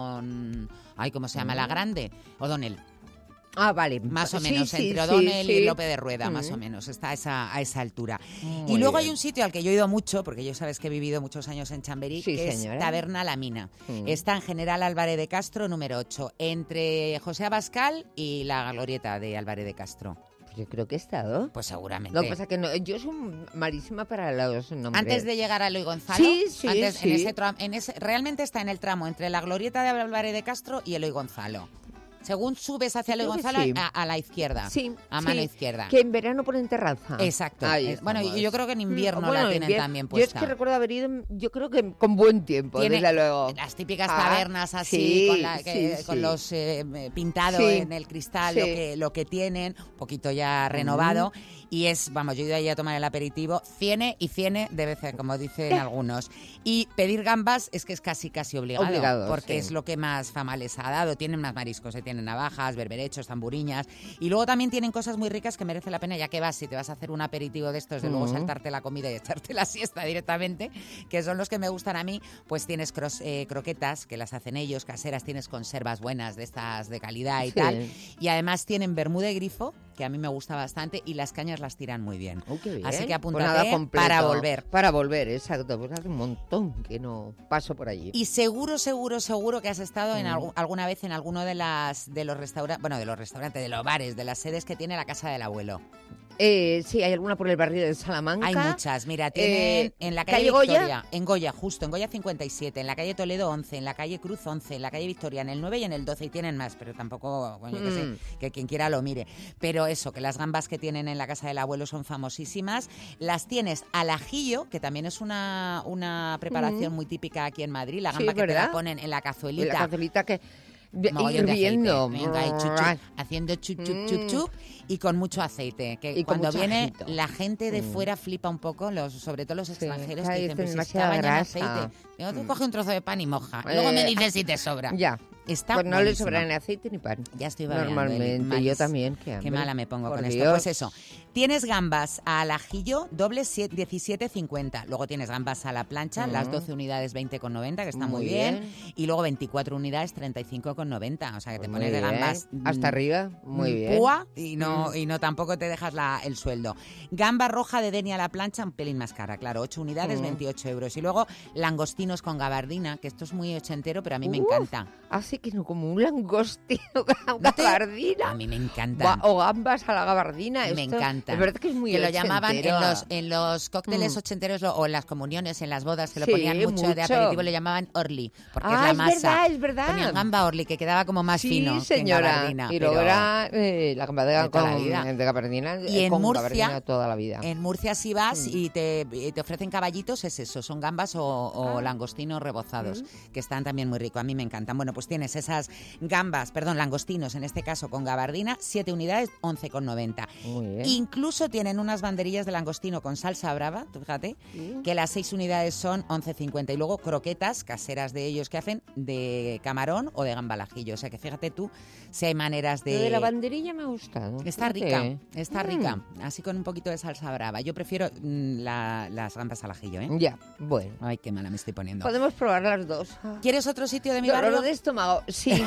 con ay, ¿cómo se llama? La Grande, O'Donnell. Ah, vale. Más o Sí, menos, sí, entre sí, O'Donnell sí. y Lope de Rueda, Mm. más o menos, está a esa, a esa altura. Muy y luego bien. hay un sitio al que yo he ido mucho, porque yo sabes que he vivido muchos años en Chamberí, Sí, que señora. es Taberna La Mina. Mm. Está en General Álvarez de Castro, número ocho, entre José Abascal y la glorieta de Álvarez de Castro. Pues yo creo que he estado. Pues seguramente. Lo que pasa que no, yo soy malísima para los nombres. Antes de llegar a Eloy Gonzalo, Sí, sí, antes, sí. En ese tram- en ese, realmente está en el tramo entre la glorieta de Álvarez de Castro y Eloy Gonzalo. Según subes hacia Eloy Creo que Gonzalo, sí. a, a la izquierda, Sí, a sí, mano izquierda. Que en verano ponen terraza. Exacto. Ahí Eh, bueno, estamos. y yo creo que en invierno Mm, bueno, la tienen invier- también Yo es puesta. que recuerdo haber ido, yo creo que con buen tiempo, Tiene desde luego. las típicas Ah, tabernas así, sí, con, la, que- sí, con sí. los eh, pintados Sí, en el cristal, sí. lo, que, lo que tienen, un poquito ya renovado. Y es, vamos, yo he ido ahí a tomar el aperitivo, ciene y ciene de vez en, como dicen algunos. Y pedir gambas es que es casi, casi obligado, Obligado, porque sí. es lo que más fama les ha dado. Tienen más mariscos, ¿eh? Tienen navajas, berberechos, tamburiñas. Y luego también tienen cosas muy ricas que merece la pena, ya que vas, si te vas a hacer un aperitivo de estos, de luego Mm. saltarte la comida y echarte la siesta directamente, que son los que me gustan a mí, pues tienes cros- eh, croquetas, que las hacen ellos, caseras, tienes conservas buenas de estas de calidad y Sí. tal. Y además tienen vermú de grifo, que a mí me gusta bastante, y las cañas las tiran muy bien. Oh, qué bien. Así que Pues apúntate nada, completo. para volver. Para volver, exacto. Pues hace un montón que no paso por allí. Y seguro, seguro, seguro que has estado en Mm. algu- alguna vez en alguno de las de los restaurantes, bueno, de los restaurantes, de los bares, de las sedes que tiene la casa del abuelo. Eh, sí, hay alguna por el barrio de Salamanca. Hay muchas, mira, tienen Eh, en la calle, ¿calle Goya? Victoria, en Goya, justo, en Goya cincuenta y siete, en la calle Toledo once, en la calle Cruz once, en la calle Victoria, en el nueve y en el doce, y tienen más, pero tampoco, bueno, yo qué Mm. sé, que quien quiera lo mire. Pero eso, que las gambas que tienen en la casa del abuelo son famosísimas. Las tienes al ajillo, que también es una, una preparación Mm. muy típica aquí en Madrid, la Sí, gamba que te ¿verdad? la ponen en la Y cazuelita. la cazuelita que de- Mogollón de hirviendo. aceite. Venga, y chup, chup, haciendo chup, chup, chup, Mm. chup, y con mucho aceite. Que Y con cuando mucho viene ajito. la gente de Mm. fuera flipa un poco, los, sobre todo los extranjeros, que que hay dicen, pues si está demasiada bañado en grasa. aceite. Digo, tú Mm. coge un trozo de pan y moja. Luego me Eh, dices si te sobra. Ya. Está Pues no le buenísimo. sobra ni aceite ni pan. Ya estoy babeando, Normalmente, Eli. yo Malís. también. Qué, Qué hambre. mala me pongo Por con esto. Dios. Pues eso, tienes gambas al ajillo, doble diecisiete cincuenta. Luego tienes gambas a la plancha, Mm. las doce unidades veinte con noventa, que está muy, Muy bien. bien. Y luego veinticuatro unidades treinta y cinco con noventa. O sea, que te Pues pones muy de bien. gambas Hasta mm, arriba, muy mm, bien. púa y no, Mm. y no tampoco te dejas la, el sueldo. Gamba roja de Denia a la plancha, un pelín más cara, claro, ocho unidades, Mm. veintiocho euros. Y luego langostinos con gabardina, que esto es muy ochentero, pero a mí me Uf, encanta. Así que no, como un langostino con ¿No te- gabardina. A mí me encanta. Gua- O gambas a la gabardina. Me esto, encanta. Es verdad que es muy Que lo llamaban en ochentero. los, en los cócteles Mm. ochenteros lo- o en las comuniones, en las bodas, que lo Sí, ponían mucho, de mucho. aperitivo, le llamaban orly, porque Ah, es la es masa. verdad, es verdad. Ponían gamba orly, que quedaba como más Sí, fino que en señora. gabardina, Y luego pero era eh, la gambardina de toda la con, vida. de gabardina. Y eh, en con Murcia- gabardina toda la vida. En Murcia si vas Mm. y, te, y te ofrecen caballitos, es eso, son gambas o, o Ah. langostinos rebozados, Mm. que están también muy ricos, a mí me encantan. Bueno, pues tienes esas gambas, perdón, langostinos, en este caso con gabardina, siete unidades, once con noventa. Muy bien. Incluso tienen unas banderillas de langostino con salsa brava, tú fíjate, Mm. que las seis unidades son once cincuenta. Y luego croquetas caseras de ellos que hacen de camarón o de gamba al ajillo. O sea que fíjate tú si hay maneras de... Lo de la banderilla me ha gustado. Está fíjate. rica, está Mm. rica. Así con un poquito de salsa brava. Yo prefiero mm, la- las gambas al ajillo, ¿eh? Ya, bueno. Ay, qué mala me estoy poniendo. Podemos probar las dos. ¿Quieres otro sitio de mi Dolor barrio? de estómago. Ah, sí.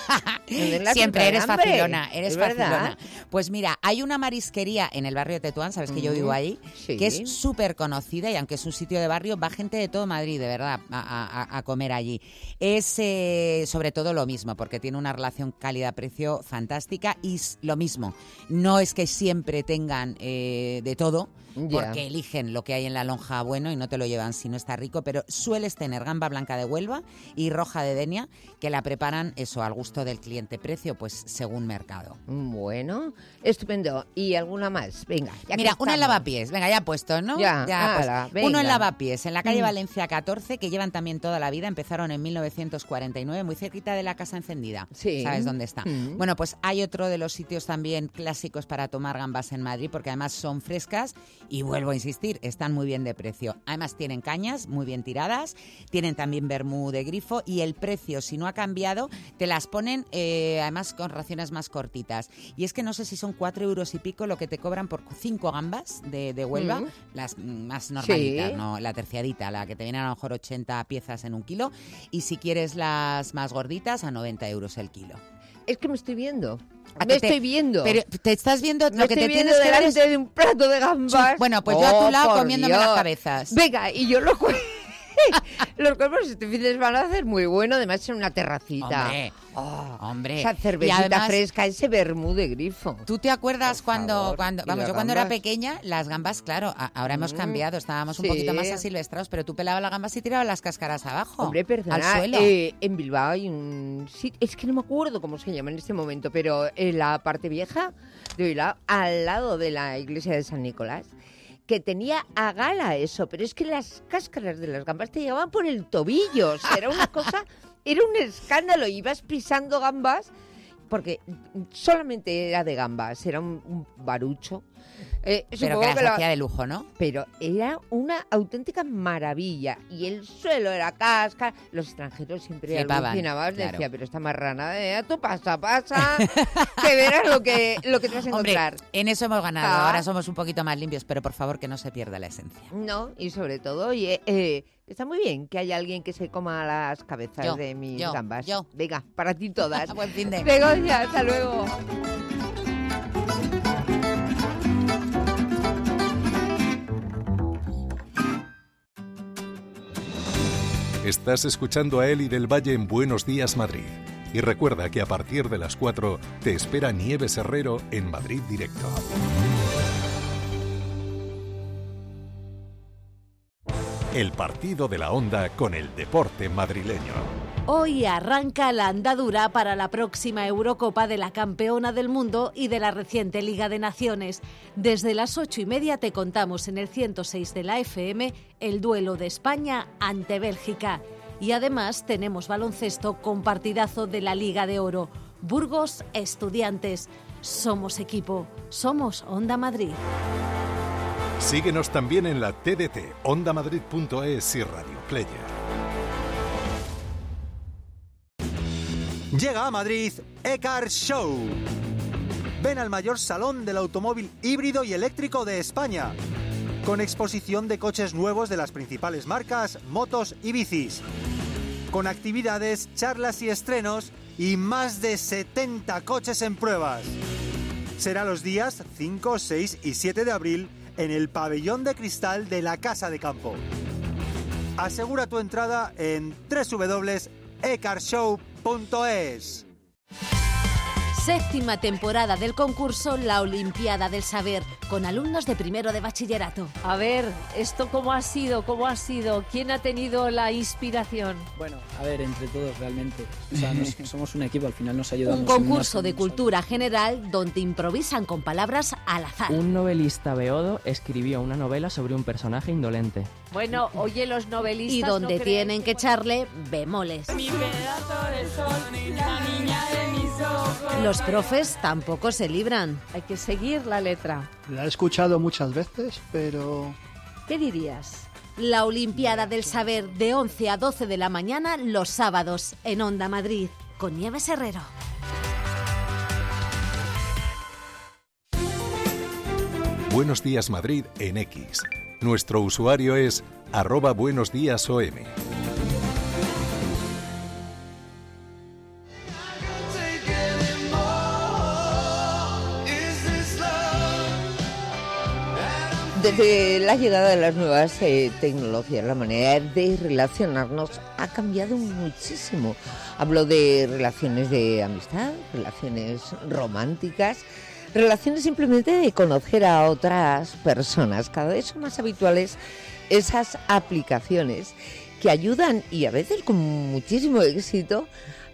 Siempre eres facilona, eres ¿Es facilona. verdad? Pues mira, hay una marisquería en el barrio de Tetuán, sabes que yo vivo ahí, sí. que es súper conocida y aunque es un sitio de barrio, va gente de todo Madrid, de verdad, a, a, a comer allí. Es eh, sobre todo lo mismo, porque tiene una relación calidad-precio fantástica y s- lo mismo. No es que siempre tengan eh, de todo, Ya. porque eligen lo que hay en la lonja bueno y no te lo llevan si no está rico, pero sueles tener gamba blanca de Huelva y roja de Denia, que la preparan eso al gusto del cliente. Precio, pues según mercado. Bueno, estupendo. ¿Y alguna más? Venga, ya que Mira, una en estamos. Lavapiés, venga, ya puesto, ¿no? Ya, pues, ala, uno venga. en Lavapiés, en la calle Mm. Valencia catorce, que llevan también toda la vida, empezaron en mil novecientos cuarenta y nueve, muy cerquita de la Casa Encendida. Sí. ¿Sabes dónde está? Mm. Bueno, pues hay otro de los sitios también clásicos para tomar gambas en Madrid, porque además son frescas y vuelvo a insistir, están muy bien de precio. Además tienen cañas muy bien tiradas, tienen también vermú de grifo y el precio, si no ha cambiado, te las ponen eh, además con raciones más cortitas. Y es que no sé si son cuatro euros y pico lo que te cobran por cinco gambas de, de Huelva, Mm. las mm, más normalitas, Sí. ¿no? La terciadita, la que te vienen a lo mejor ochenta piezas en un kilo. Y si quieres las más gorditas, a noventa euros el kilo. Es que me estoy viendo. ¿A Me que te- estoy viendo. Pero te estás viendo me lo que estoy te viendo tienes que dar delante es- de un plato de gambas. Bueno, pues yo a tu Oh, lado por comiéndome Dios. las cabezas. Venga, y yo lo cu- Los cuerpos este fin de semana van a ser muy bueno, además en una terracita. Hombre, Oh, hombre. esa Y cervecita además- fresca, ese vermú de grifo. ¿Tú te acuerdas Por cuando, favor, cuando ¿y vamos, las yo cuando era gambas? pequeña, las gambas, claro, a- ahora hemos Mm, cambiado, estábamos un sí. poquito más asilvestrados, pero tú pelabas las gambas y tirabas las cáscaras abajo, Hombre, perdona, al suelo. eh, en Bilbao hay un sitio, es que no me acuerdo cómo se llama en este momento, pero en la parte vieja de Bilbao, al lado de la iglesia de San Nicolás, que tenía a gala eso, pero es que las cáscaras de las gambas te llegaban por el tobillo, o sea, era una cosa, era un escándalo, ibas pisando gambas, porque solamente era de gambas, era un, un barucho. Eh, pero supongo que las la- hacía de lujo, ¿no? pero era una auténtica maravilla. Y el suelo era casca. Los extranjeros siempre Flipaban, alucinaban. claro. Decía, pero esta marrana, eh, tú pasa, pasa, que verás lo que, lo que te vas a Hombre, encontrar. en eso hemos ganado, Ah. ahora somos un poquito más limpios, pero por favor que no se pierda la esencia. No, y sobre todo, oye, eh, está muy bien que haya alguien que se coma las cabezas Yo, de mis yo, gambas. yo. Venga, para ti todas. Buen fin de... Begoña, hasta luego. Estás escuchando a Eli del Valle en Buenos Días Madrid. Y recuerda que a partir de las cuatro te espera Nieves Herrero en Madrid Directo. El partido de la Onda con el deporte madrileño. Hoy arranca la andadura para la próxima Eurocopa de la campeona del mundo y de la reciente Liga de Naciones. Desde las ocho y media te contamos en el ciento seis de la F M el duelo de España ante Bélgica. Y además tenemos baloncesto con partidazo de la Liga de Oro. Burgos Estudiantes. Somos equipo. Somos Onda Madrid. Síguenos también en la T D T, onda madrid punto es y Radio Player. Llega a Madrid E-Car Show. Ven al mayor salón del automóvil híbrido y eléctrico de España, con exposición de coches nuevos de las principales marcas, motos y bicis, con actividades, charlas y estrenos y más de setenta coches en pruebas. Será los días cinco, seis y siete de abril en el pabellón de cristal de la Casa de Campo. Asegura tu entrada en doble u doble u doble u punto e car show punto es. Séptima temporada del concurso La Olimpiada del Saber, con alumnos de primero de bachillerato. A ver, ¿esto cómo ha sido? ¿Cómo ha sido? ¿Quién ha tenido la inspiración? Bueno, a ver, entre todos realmente. O sea, nos- somos un equipo, al final nos ayudamos. Un concurso de cultura general donde improvisan con palabras al azar. Un novelista beodo escribió una novela sobre un personaje indolente. Bueno, oye, los novelistas... Y donde ¿no creen tienen que echarle bemoles. Mi pedazo de sol, la niña de mis ojos. Los profes tampoco se libran. Hay que seguir la letra. La he escuchado muchas veces, pero... ¿Qué dirías? La Olimpiada del Saber de once a doce de la mañana los sábados en Onda Madrid con Nieves Herrero. Buenos Días Madrid en X. Nuestro usuario es arroba buenos días O M. desde la llegada de las nuevas eh, tecnologías, la manera de relacionarnos ha cambiado muchísimo. Hablo de relaciones de amistad, relaciones románticas, relaciones simplemente de conocer a otras personas. Cada vez son más habituales esas aplicaciones que ayudan, y a veces con muchísimo éxito,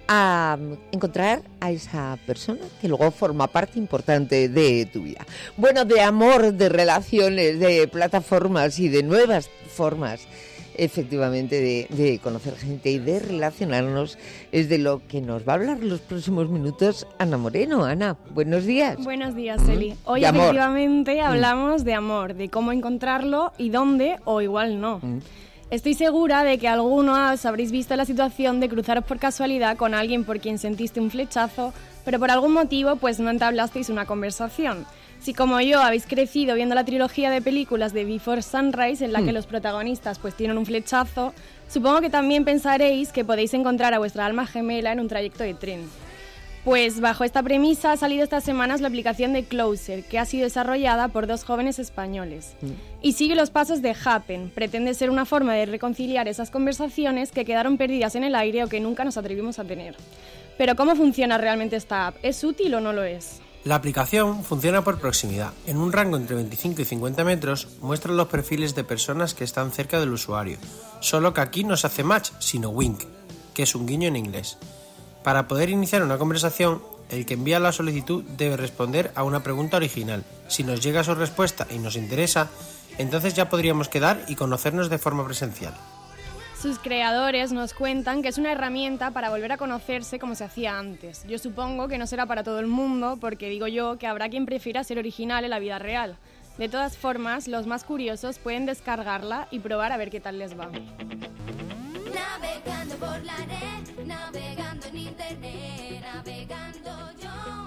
a encontrar a esa persona que luego forma parte importante de tu vida. Bueno, de amor, de relaciones, de plataformas y de nuevas formas, efectivamente, de, de conocer gente y de relacionarnos, es de lo que nos va a hablar los próximos minutos Ana Moreno. Ana, buenos días. Buenos días, Eli. Hoy de efectivamente amor. hablamos de amor, de cómo encontrarlo y dónde, o igual no. Mm. Estoy segura de que algunos habréis visto la situación de cruzaros por casualidad con alguien por quien sentiste un flechazo, pero por algún motivo pues no entablasteis una conversación. Si como yo habéis crecido viendo la trilogía de películas de Before Sunrise, en la Hmm. que los protagonistas pues tienen un flechazo, supongo que también pensaréis que podéis encontrar a vuestra alma gemela en un trayecto de tren. Pues bajo esta premisa ha salido estas semanas la aplicación de Closer, que ha sido desarrollada por dos jóvenes españoles. Mm. Y sigue los pasos de Happen. Pretende ser una forma de reconciliar esas conversaciones que quedaron perdidas en el aire o que nunca nos atrevimos a tener. Pero ¿cómo funciona realmente esta app? ¿Es útil o no lo es? La aplicación funciona por proximidad. En un rango entre veinticinco y cincuenta metros muestra los perfiles de personas que están cerca del usuario. Solo que aquí no se hace match, sino wink, que es un guiño en inglés. Para poder iniciar una conversación, el que envía la solicitud debe responder a una pregunta original. Si nos llega su respuesta y nos interesa, entonces ya podríamos quedar y conocernos de forma presencial. Sus creadores nos cuentan que es una herramienta para volver a conocerse como se hacía antes. Yo supongo que no será para todo el mundo, porque digo yo que habrá quien prefiera ser original en la vida real. De todas formas, los más curiosos pueden descargarla y probar a ver qué tal les va. Navegando por la red, navegando en internet, navegando yo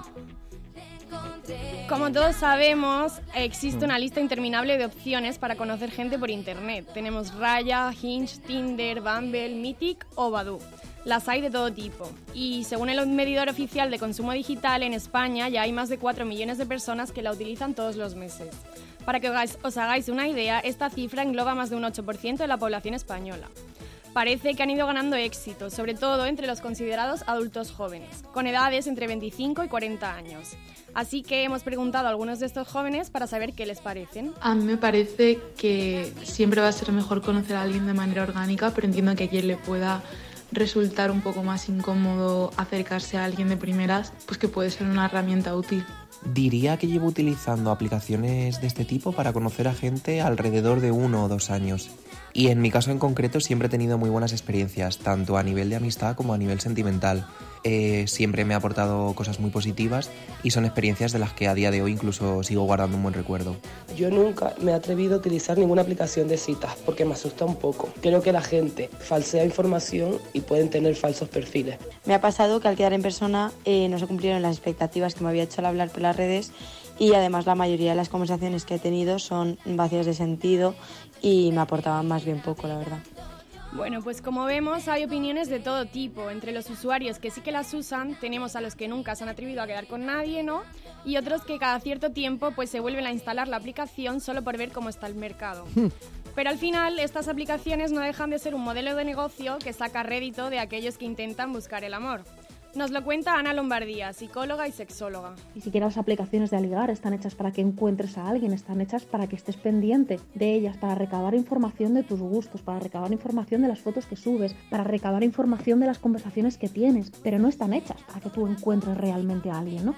te encontré. Como todos sabemos, existe una lista interminable de opciones para conocer gente por internet. Tenemos Raya, Hinge, Tinder, Bumble, Mythic o Badoo. Las hay de todo tipo. Y según el medidor oficial de consumo digital, en España ya hay más de cuatro millones de personas que la utilizan todos los meses. Para que os hagáis una idea, esta cifra engloba más de un ocho por ciento de la población española. Parece que han ido ganando éxito, sobre todo entre los considerados adultos jóvenes, con edades entre veinticinco y cuarenta años. Así que hemos preguntado a algunos de estos jóvenes para saber qué les parecen. A mí me parece que siempre va a ser mejor conocer a alguien de manera orgánica, pero entiendo que a quien le pueda resultar un poco más incómodo acercarse a alguien de primeras, pues que puede ser una herramienta útil. Diría que llevo utilizando aplicaciones de este tipo para conocer a gente alrededor de uno o dos años. Y en mi caso en concreto siempre he tenido muy buenas experiencias, tanto a nivel de amistad como a nivel sentimental. Eh, siempre me ha aportado cosas muy positivas y son experiencias de las que a día de hoy incluso sigo guardando un buen recuerdo. Yo nunca me he atrevido a utilizar ninguna aplicación de citas porque me asusta un poco. Creo que la gente falsea información y pueden tener falsos perfiles. Me ha pasado que al quedar en persona eh, no se cumplieron las expectativas que me había hecho al hablar por las redes, y además la mayoría de las conversaciones que he tenido son vacías de sentido y me aportaban más bien poco, la verdad. Bueno, pues como vemos hay opiniones de todo tipo. Entre los usuarios que sí que las usan tenemos a los que nunca se han atrevido a quedar con nadie, ¿no? Y otros que cada cierto tiempo pues se vuelven a instalar la aplicación solo por ver cómo está el mercado. Pero al final estas aplicaciones no dejan de ser un modelo de negocio que saca rédito de aquellos que intentan buscar el amor. Nos lo cuenta Ana Lombardía, psicóloga y sexóloga. Ni siquiera las aplicaciones de ligar están hechas para que encuentres a alguien, están hechas para que estés pendiente de ellas, para recabar información de tus gustos, para recabar información de las fotos que subes, para recabar información de las conversaciones que tienes, pero no están hechas para que tú encuentres realmente a alguien, ¿no?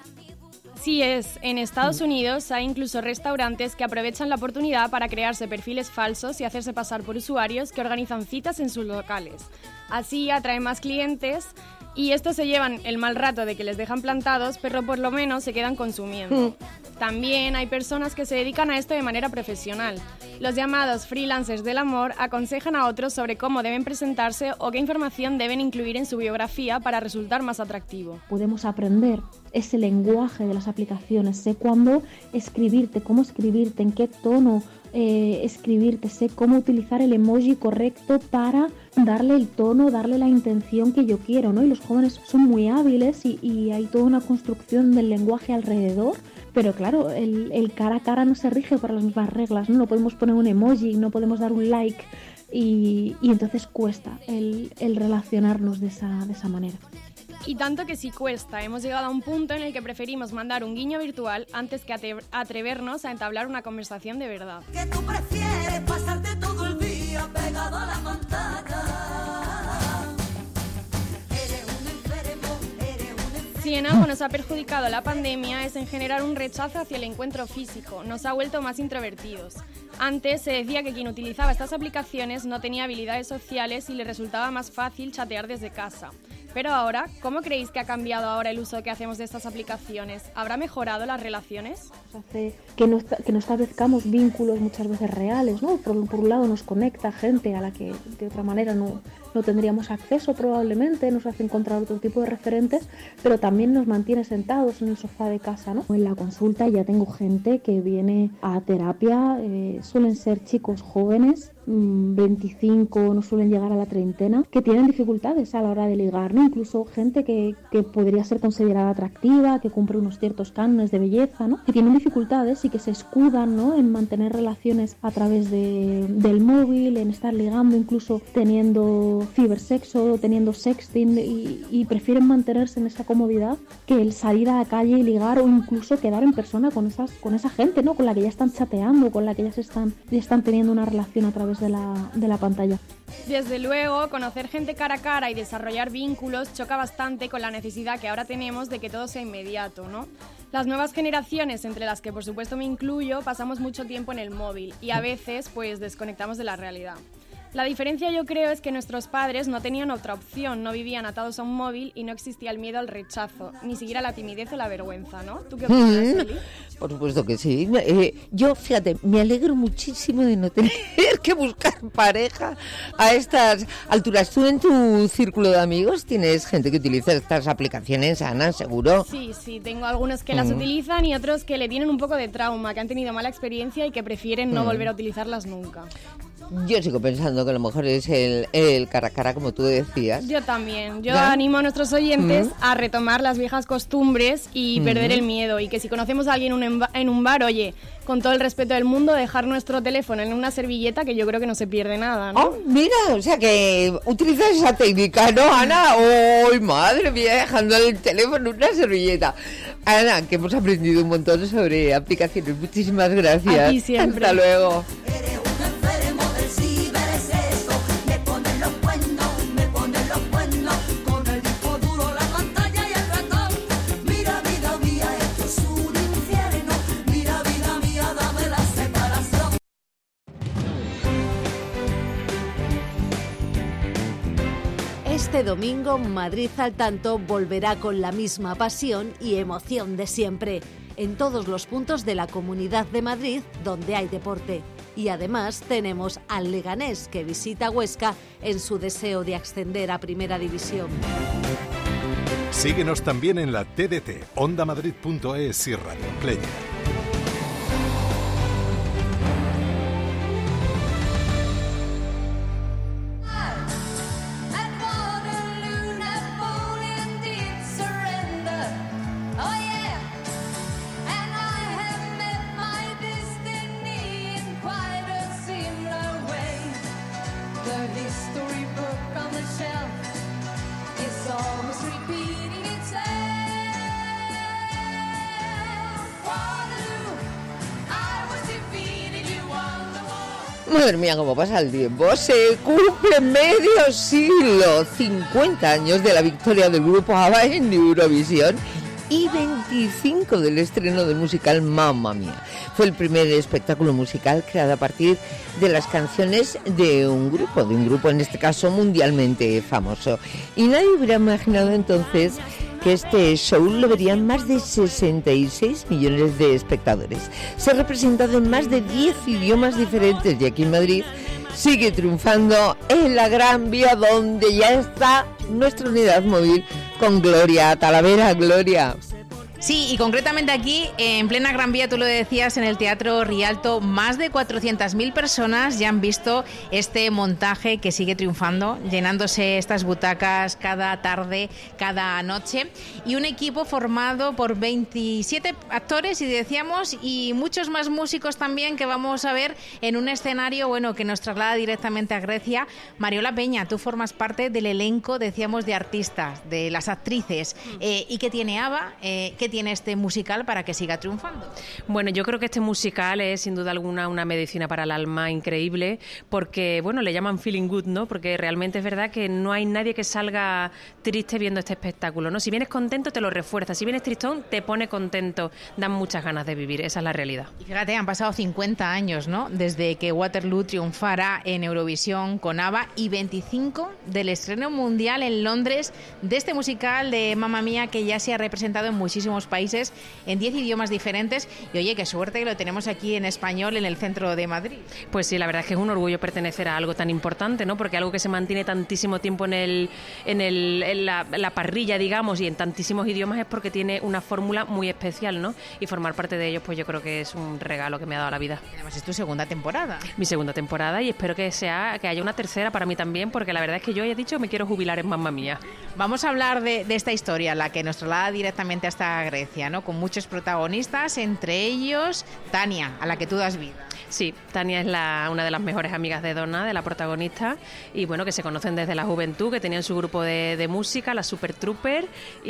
Sí es, en Estados Unidos hay incluso restaurantes que aprovechan la oportunidad para crearse perfiles falsos y hacerse pasar por usuarios que organizan citas en sus locales. Así atraen más clientes y estos se llevan el mal rato de que les dejan plantados, pero por lo menos se quedan consumiendo. También hay personas que se dedican a esto de manera profesional. Los llamados freelancers del amor aconsejan a otros sobre cómo deben presentarse o qué información deben incluir en su biografía para resultar más atractivo. Podemos aprender ese lenguaje de las aplicaciones, sé cuándo escribirte, cómo escribirte, en qué tono eh, escribirte, sé cómo utilizar el emoji correcto para darle el tono, darle la intención que yo quiero, ¿no? Y los jóvenes son muy hábiles y, y hay toda una construcción del lenguaje alrededor pero claro, el, el cara a cara no se rige por las mismas reglas, ¿no? No podemos poner un emoji, no podemos dar un like y, y entonces cuesta el, el relacionarnos de esa, de esa manera. Y tanto que sí cuesta, hemos llegado a un punto en el que preferimos mandar un guiño virtual antes que atre- atrevernos a entablar una conversación de verdad. Que tú prefieres pasarte todo el día pegado a la pantalla. Eres un enfermo, eres un enfermo. Si en algo nos ha perjudicado la pandemia es en generar un rechazo hacia el encuentro físico, nos ha vuelto más introvertidos. Antes se decía que quien utilizaba estas aplicaciones no tenía habilidades sociales y le resultaba más fácil chatear desde casa. Pero ahora, ¿cómo creéis que ha cambiado ahora el uso que hacemos de estas aplicaciones? ¿Habrá mejorado las relaciones? Hace que no, que no establezcamos vínculos muchas veces reales, ¿no? Por, por un lado nos conecta gente a la que de otra manera no, no tendríamos acceso probablemente, nos hace encontrar otro tipo de referentes, pero también nos mantiene sentados en el sofá de casa, ¿no? En la consulta ya tengo gente que viene a terapia, eh, suelen ser chicos jóvenes, veinticinco, no suelen llegar a la treintena, que tienen dificultades a la hora de ligar, ¿no? Incluso gente que, que podría ser considerada atractiva, que cumple unos ciertos cánones de belleza, ¿no? Que tienen dificultades y que se escudan, ¿no? En mantener relaciones a través de, del móvil, en estar ligando, incluso teniendo cibersexo, teniendo sexting y, y prefieren mantenerse en esa comodidad que el salir a la calle y ligar o incluso quedar en persona con esas, con esa gente, ¿no? Con la que ya están chateando, con la que ya se están, ya están teniendo una relación a través de la, de la pantalla. Desde luego, conocer gente cara a cara y desarrollar vínculos choca bastante con la necesidad que ahora tenemos de que todo sea inmediato, ¿no? Las nuevas generaciones, entre las que por supuesto me incluyo, pasamos mucho tiempo en el móvil y a veces pues desconectamos de la realidad. La diferencia yo creo es que nuestros padres no tenían otra opción, no vivían atados a un móvil y no existía el miedo al rechazo, ni siquiera la timidez o la vergüenza, ¿no? ¿Tú qué opinas, Eli? Por supuesto que sí. Eh, yo, fíjate, me alegro muchísimo de no tener que buscar pareja a estas alturas. ¿Tú en tu círculo de amigos tienes gente que utiliza estas aplicaciones, Ana, seguro? Sí, sí, tengo algunos que las Mm. utilizan y otros que le tienen un poco de trauma, que han tenido mala experiencia y que prefieren no Mm. volver a utilizarlas nunca. Yo sigo pensando que a lo mejor es el, el cara a cara, como tú decías. Yo también. Yo ¿Ya? animo a nuestros oyentes Mm. a retomar las viejas costumbres y Mm. perder el miedo. Y que si conocemos a alguien en un ba- en un bar, oye, con todo el respeto del mundo, dejar nuestro teléfono en una servilleta, que yo creo que no se pierde nada, ¿no? Oh, mira, o sea que utilizas esa técnica, ¿no, Ana? ¡Ay, madre mía, dejando el teléfono en una servilleta! Ana, que hemos aprendido un montón sobre aplicaciones. Muchísimas gracias. A ti siempre. Hasta luego. Enfermo del ciber es eso, me ponen los cuernos, me ponen los cuernos, con el disco duro, la pantalla y el ratón. Mira vida mía, esto es un infierno, mira vida mía, dame la separación. Este domingo Madrid al tanto volverá con la misma pasión y emoción de siempre, en todos los puntos de la Comunidad de Madrid donde hay deporte. Y además tenemos al Leganés que visita Huesca en su deseo de ascender a Primera División. Síguenos también en la T D T, onda madrid punto es y Radio Player. Madre mía, cómo pasa el tiempo. Se cumple medio siglo, cincuenta años de la victoria del grupo ABBA en Eurovisión y veinticinco del estreno del musical Mamma Mía. Fue el primer espectáculo musical creado a partir de las canciones de un grupo, de un grupo en este caso mundialmente famoso. Y nadie hubiera imaginado entonces que este show lo verían más de sesenta y seis millones de espectadores. Se ha representado en más de diez idiomas diferentes y aquí en Madrid sigue triunfando en la Gran Vía, donde ya está nuestra unidad móvil con Gloria Talavera. Gloria. Sí, y concretamente aquí, en plena Gran Vía, tú lo decías, en el Teatro Rialto, más de cuatrocientas mil personas ya han visto este montaje que sigue triunfando, llenándose estas butacas cada tarde, cada noche, y un equipo formado por veintisiete actores, y decíamos, y muchos más músicos también que vamos a ver en un escenario, bueno, que nos traslada directamente a Grecia. Mariola Peña, tú formas parte del elenco, decíamos, de artistas, de las actrices, eh, y ¿qué tiene ABBA? Eh, ¿qué tiene este musical para que siga triunfando? Bueno, yo creo que este musical es sin duda alguna una medicina para el alma increíble, porque, bueno, le llaman feeling good, ¿no? Porque realmente es verdad que no hay nadie que salga triste viendo este espectáculo, ¿no? Si vienes contento te lo refuerza, si vienes tristón te pone contento, dan muchas ganas de vivir, esa es la realidad. Y fíjate, han pasado cincuenta años, ¿no? Desde que Waterloo triunfara en Eurovisión con ABBA, y veinticinco del estreno mundial en Londres de este musical de Mamma Mía, que ya se ha representado en muchísimos países, en diez idiomas diferentes, y oye, qué suerte que lo tenemos aquí en español en el centro de Madrid. Pues sí, la verdad es que es un orgullo pertenecer a algo tan importante, ¿no? Porque algo que se mantiene tantísimo tiempo en el en, el, en la, la parrilla, digamos, y en tantísimos idiomas, es porque tiene una fórmula muy especial, ¿no? Y formar parte de ellos, pues yo creo que es un regalo que me ha dado la vida. Además es tu segunda temporada. Mi segunda temporada, y espero que sea que haya una tercera para mí también, porque la verdad es que yo ya he dicho que me quiero jubilar en Mamma Mía. Vamos a hablar de, de esta historia, la que nos traslada directamente hasta Grecia, ¿no? Con muchos protagonistas, entre ellos Tania, a la que tú das vida. Sí, Tania es la, una de las mejores amigas de Donna, de la protagonista, y bueno, que se conocen desde la juventud, que tenían su grupo de, de música, la Super Trooper,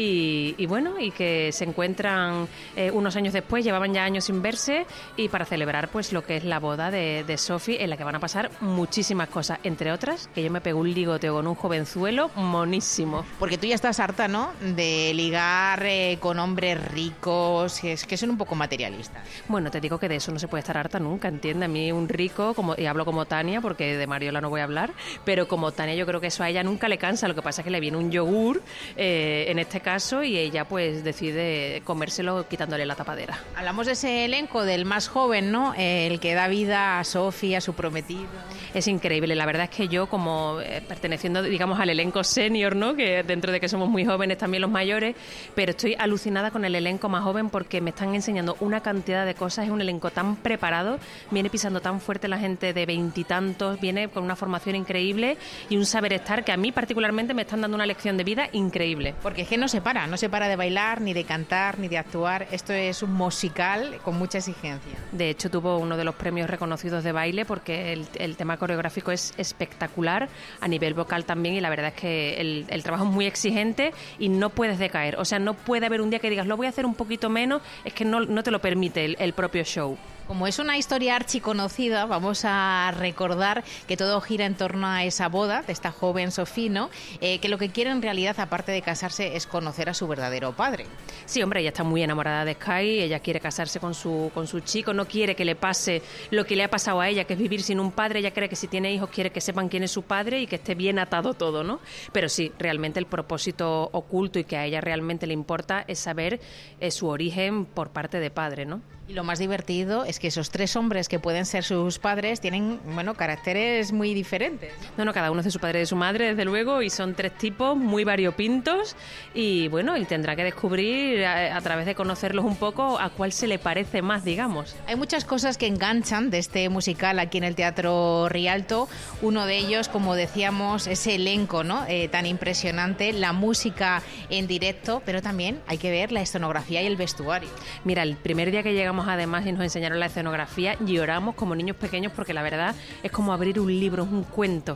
y, y bueno, y que se encuentran eh, unos años después, llevaban ya años sin verse, y para celebrar pues lo que es la boda de, de Sophie, en la que van a pasar muchísimas cosas, entre otras, que yo me pego un ligoteo con un jovenzuelo monísimo. Porque tú ya estás harta, ¿no?, de ligar eh, con hombres ricos, que, es, que son un poco materialistas. Bueno, te digo que de eso no se puede estar harta nunca, ¿entiendes? A mí un rico, como, y hablo como Tania, porque de Mariola no voy a hablar, pero como Tania yo creo que eso a ella nunca le cansa, lo que pasa es que le viene un yogur, eh, en este caso, y ella pues decide comérselo quitándole la tapadera. Hablamos de ese elenco, del más joven, ¿no?, el que da vida a Sophie, a su prometido. Es increíble, la verdad es que yo como eh, perteneciendo, digamos, al elenco senior, ¿no?, que dentro de que somos muy jóvenes también los mayores, pero estoy alucinada con el elenco más joven porque me están enseñando una cantidad de cosas, es un elenco tan preparado, viene pisando tan fuerte la gente de veintitantos, viene con una formación increíble y un saber estar que a mí particularmente me están dando una lección de vida increíble. Porque es que no se para, no se para de bailar, ni de cantar, ni de actuar. Esto es un musical con mucha exigencia. De hecho, tuvo uno de los premios reconocidos de baile porque el, el tema coreográfico es espectacular, a nivel vocal también, y la verdad es que el, el trabajo es muy exigente y no puedes decaer. O sea, no puede haber un día que digas, lo voy a hacer un poquito menos, es que no, no te lo permite el, el propio show. Como es una historia archiconocida, vamos a recordar que todo gira en torno a esa boda de esta joven Sophie, ¿no? Eh, que lo que quiere en realidad, aparte de casarse, es conocer a su verdadero padre. Sí, hombre, ella está muy enamorada de Sky, ella quiere casarse con su, con su chico, no quiere que le pase lo que le ha pasado a ella, que es vivir sin un padre. Ella cree que si tiene hijos quiere que sepan quién es su padre y que esté bien atado todo, ¿no? Pero sí, realmente el propósito oculto y que a ella realmente le importa es saber eh, su origen por parte de padre, ¿no? Y lo más divertido es que esos tres hombres que pueden ser sus padres tienen, bueno, caracteres muy diferentes. No, no, cada uno es de su padre y de su madre, desde luego, y son tres tipos muy variopintos y, bueno, él tendrá que descubrir a, a través de conocerlos un poco a cuál se le parece más, digamos. Hay muchas cosas que enganchan de este musical aquí en el Teatro Rialto. Uno de ellos, como decíamos, ese elenco, ¿no?, eh, tan impresionante, la música en directo, pero también hay que ver la escenografía y el vestuario. Mira, el primer día que llegamos además y nos enseñaron la escenografía, lloramos como niños pequeños porque la verdad es como abrir un libro, es un cuento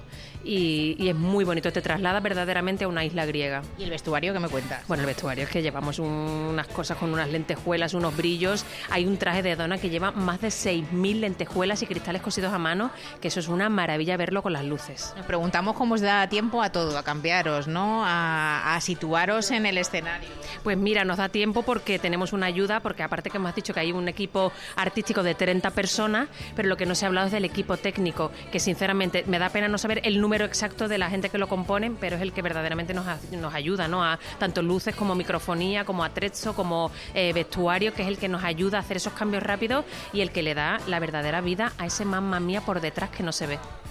y, y es muy bonito, te traslada verdaderamente a una isla griega. ¿Y el vestuario qué me cuentas? Bueno, el vestuario es que llevamos un, unas cosas con unas lentejuelas, unos brillos, hay un traje de Donna que lleva más de seis mil lentejuelas y cristales cosidos a mano, que eso es una maravilla verlo con las luces. Nos preguntamos cómo os da tiempo a todo, a cambiaros, ¿no?, a, a situaros en el escenario. Pues mira, nos da tiempo porque tenemos una ayuda, porque aparte que me has dicho que hay un equipo artístico de treinta personas, pero lo que no se ha hablado es del equipo técnico, que sinceramente me da pena no saber el número exacto de la gente que lo componen, pero es el que verdaderamente nos, nos ayuda, ¿no?, a tanto luces como microfonía, como atrezzo, como eh, vestuario, que es el que nos ayuda a hacer esos cambios rápidos y el que le da la verdadera vida a ese Mamma Mía por detrás que no se ve.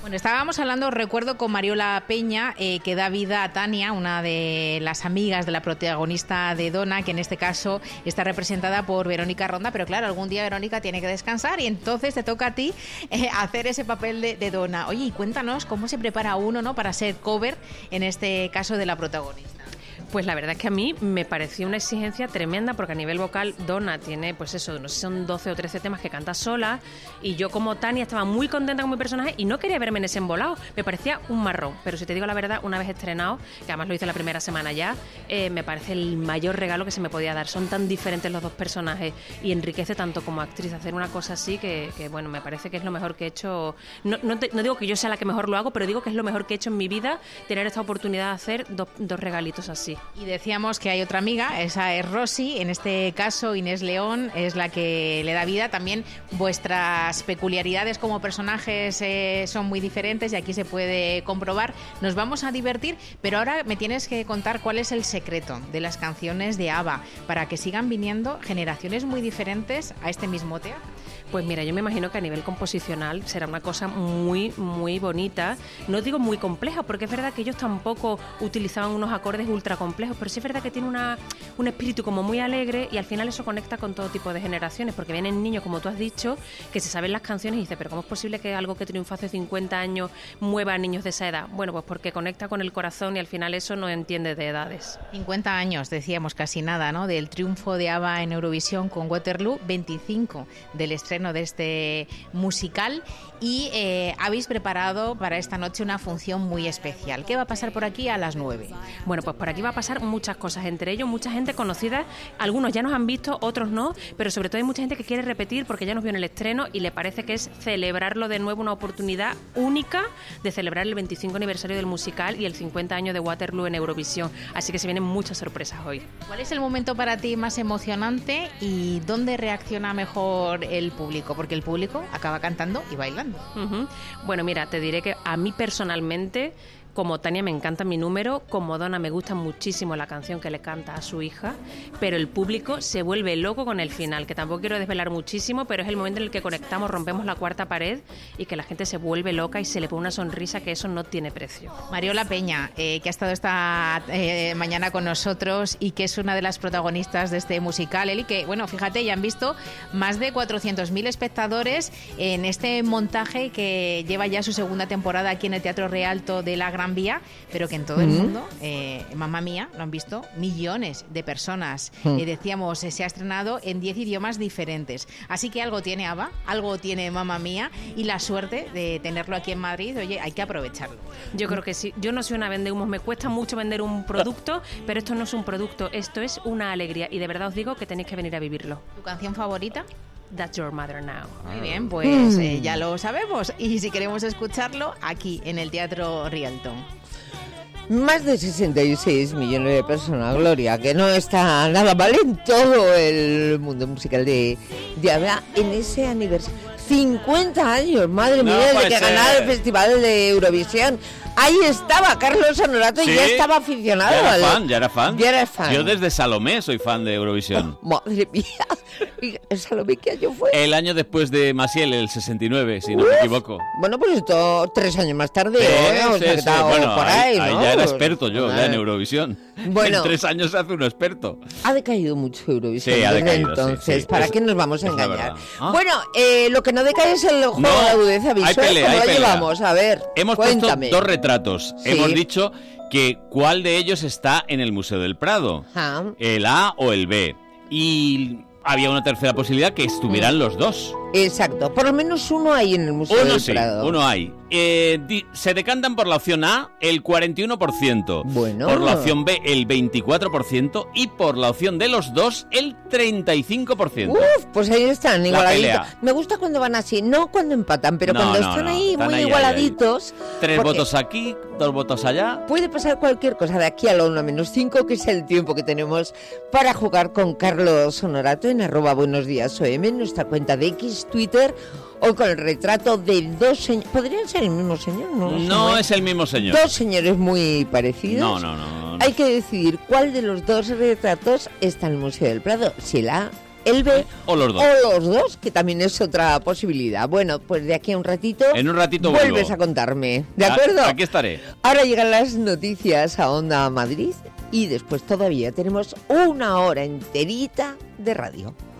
Bueno, estábamos hablando, recuerdo, con Mariola Peña, eh, que da vida a Tania, una de las amigas de la protagonista de Donna, que en este caso está representada por Verónica Ronda, pero claro, algún día Verónica tiene que descansar y entonces te toca a ti eh, hacer ese papel de, de Donna. Oye, y cuéntanos cómo se prepara uno, ¿no?, para ser cover, en este caso, de la protagonista. Pues la verdad es que a mí me pareció una exigencia tremenda, porque a nivel vocal Donna tiene, pues eso, no sé si son doce o trece temas que canta sola, y yo como Tania estaba muy contenta con mi personaje y no quería verme en ese embolado, me parecía un marrón, pero si te digo la verdad, una vez estrenado, que además lo hice la primera semana ya, eh, me parece el mayor regalo que se me podía dar. Son tan diferentes los dos personajes y enriquece tanto como actriz hacer una cosa así que, que bueno, me parece que es lo mejor que he hecho. No, no, te, no digo que yo sea la que mejor lo hago, pero digo que es lo mejor que he hecho en mi vida, tener esta oportunidad de hacer dos, dos regalitos así. Y decíamos que hay otra amiga, esa es Rosy, en este caso Inés León es la que le da vida. También vuestras peculiaridades como personajes eh, son muy diferentes y aquí se puede comprobar. Nos vamos a divertir, pero ahora me tienes que contar cuál es el secreto de las canciones de ABBA para que sigan viniendo generaciones muy diferentes a este mismo teatro. Pues mira, yo me imagino que a nivel composicional será una cosa muy, muy bonita. No digo muy compleja, porque es verdad que ellos tampoco utilizaban unos acordes ultra complejos, pero sí es verdad que tiene una, un espíritu como muy alegre y al final eso conecta con todo tipo de generaciones, porque vienen niños, como tú has dicho, que se saben las canciones y dicen, pero ¿cómo es posible que algo que triunfa hace cincuenta años mueva a niños de esa edad? Bueno, pues porque conecta con el corazón y al final eso no entiende de edades. cincuenta años, decíamos, casi nada, ¿no?, del triunfo de ABBA en Eurovisión con Waterloo, veinticinco del estreno de este musical y eh, habéis preparado para esta noche una función muy especial. ¿Qué va a pasar por aquí a las nueve? Bueno, pues por aquí va a pasar muchas cosas, entre ellos mucha gente conocida, algunos ya nos han visto, otros no, pero sobre todo hay mucha gente que quiere repetir porque ya nos vio en el estreno y le parece que es celebrarlo de nuevo, una oportunidad única de celebrar el veinticinco aniversario del musical y el cincuenta años de Waterloo en Eurovisión, así que se vienen muchas sorpresas hoy. ¿Cuál es el momento para ti más emocionante y dónde reacciona mejor el público? Porque el público acaba cantando y bailando. Uh-huh. Bueno, mira, te diré que a mí personalmente, como Tania me encanta mi número, como Donna me gusta muchísimo la canción que le canta a su hija, pero el público se vuelve loco con el final, que tampoco quiero desvelar muchísimo, pero es el momento en el que conectamos, rompemos la cuarta pared y que la gente se vuelve loca y se le pone una sonrisa que eso no tiene precio. Mariola Peña, eh, que ha estado esta eh, mañana con nosotros y que es una de las protagonistas de este musical, Eli, que, bueno, fíjate, ya han visto más de cuatrocientos mil espectadores en este montaje que lleva ya su segunda temporada aquí en el Teatro Rialto de la Gran Vía, pero que en todo el mundo, eh, Mamma Mía, lo han visto millones de personas. Mm. Eh, decíamos, eh, se ha estrenado en diez idiomas diferentes. Así que algo tiene ABBA, algo tiene Mamma Mía y la suerte de tenerlo aquí en Madrid, oye, hay que aprovecharlo. Yo creo que sí. Yo no soy una vendehumos, me cuesta mucho vender un producto, pero esto no es un producto, esto es una alegría y de verdad os digo que tenéis que venir a vivirlo. ¿Tu canción favorita? That's Your Mother Now. Muy bien, pues eh, ya lo sabemos. Y si queremos escucharlo, aquí en el Teatro Rialto. Más de sesenta y seis millones de personas, Gloria, que no está nada mal en todo el mundo musical de, de ABBA en ese aniversario. cincuenta años, madre no mía, de que ser. ganara el Festival de Eurovisión. Ahí estaba Carlos Honorato y ¿Sí? ya estaba aficionado. Ya era al... fan, ya era fan. Ya era fan. Yo desde Salomé soy fan de Eurovisión. Oh, madre mía. ¿Salomé qué año fue? El año después de Maciel, el sesenta y nueve, si no Uf. me equivoco. Bueno, pues esto tres años más tarde, Sí, ¿eh? O sí, sea, que sí. estaba Bueno, por ahí, ahí, ahí ¿no? ya era experto yo, Ah. ya en Eurovisión. Bueno. En tres años se hace uno experto. Ha decaído mucho Eurovisión. Sí, ha desde decaído, entonces, sí, sí. ¿para Es- qué nos vamos a es la engañar? verdad. Ah. Bueno, eh, lo que no decae es el juego No, de la agudeza visual. hay pelea, ¿Cómo hay lo pelea. llevamos? A ver, Hemos cuéntame. puesto dos retratos. Sí. Hemos dicho que cuál de ellos está en el Museo del Prado. Ah. El A o el B. Y había una tercera posibilidad que estuvieran los dos. Exacto, por lo menos uno hay en el Museo Uno del sí, Prado. uno hay. Eh, di- se decantan por la opción A el cuarenta y uno por ciento, Bueno. por la opción B el veinticuatro por ciento y por la opción de los dos el treinta y cinco por ciento. Uf, pues ahí están, La igualaditos. pelea. Me gusta cuando van así, no cuando empatan, pero No, cuando no, están no, ahí están muy ahí, ahí, igualaditos. Tres porque votos aquí, dos votos allá. Puede pasar cualquier cosa de aquí a la una menos cinco, que es el tiempo que tenemos para jugar con Carlos Honorato en arroba buenos días O M, en nuestra cuenta de X, Twitter, o con el retrato de dos señores. ¿Podrían ser el mismo señor? No, lo sé, No ¿eh? es el mismo señor. Dos señores muy parecidos. No, no, no. no. Hay que decidir cuál de los dos retratos está en el Museo del Prado, si el A el B o los dos. O los dos, que también es otra posibilidad. Bueno, pues de aquí a un ratito... En un ratito vuelves vuelvo. a contarme, ¿de acuerdo? Aquí estaré. Ahora llegan las noticias a Onda Madrid y después todavía tenemos una hora enterita de radio.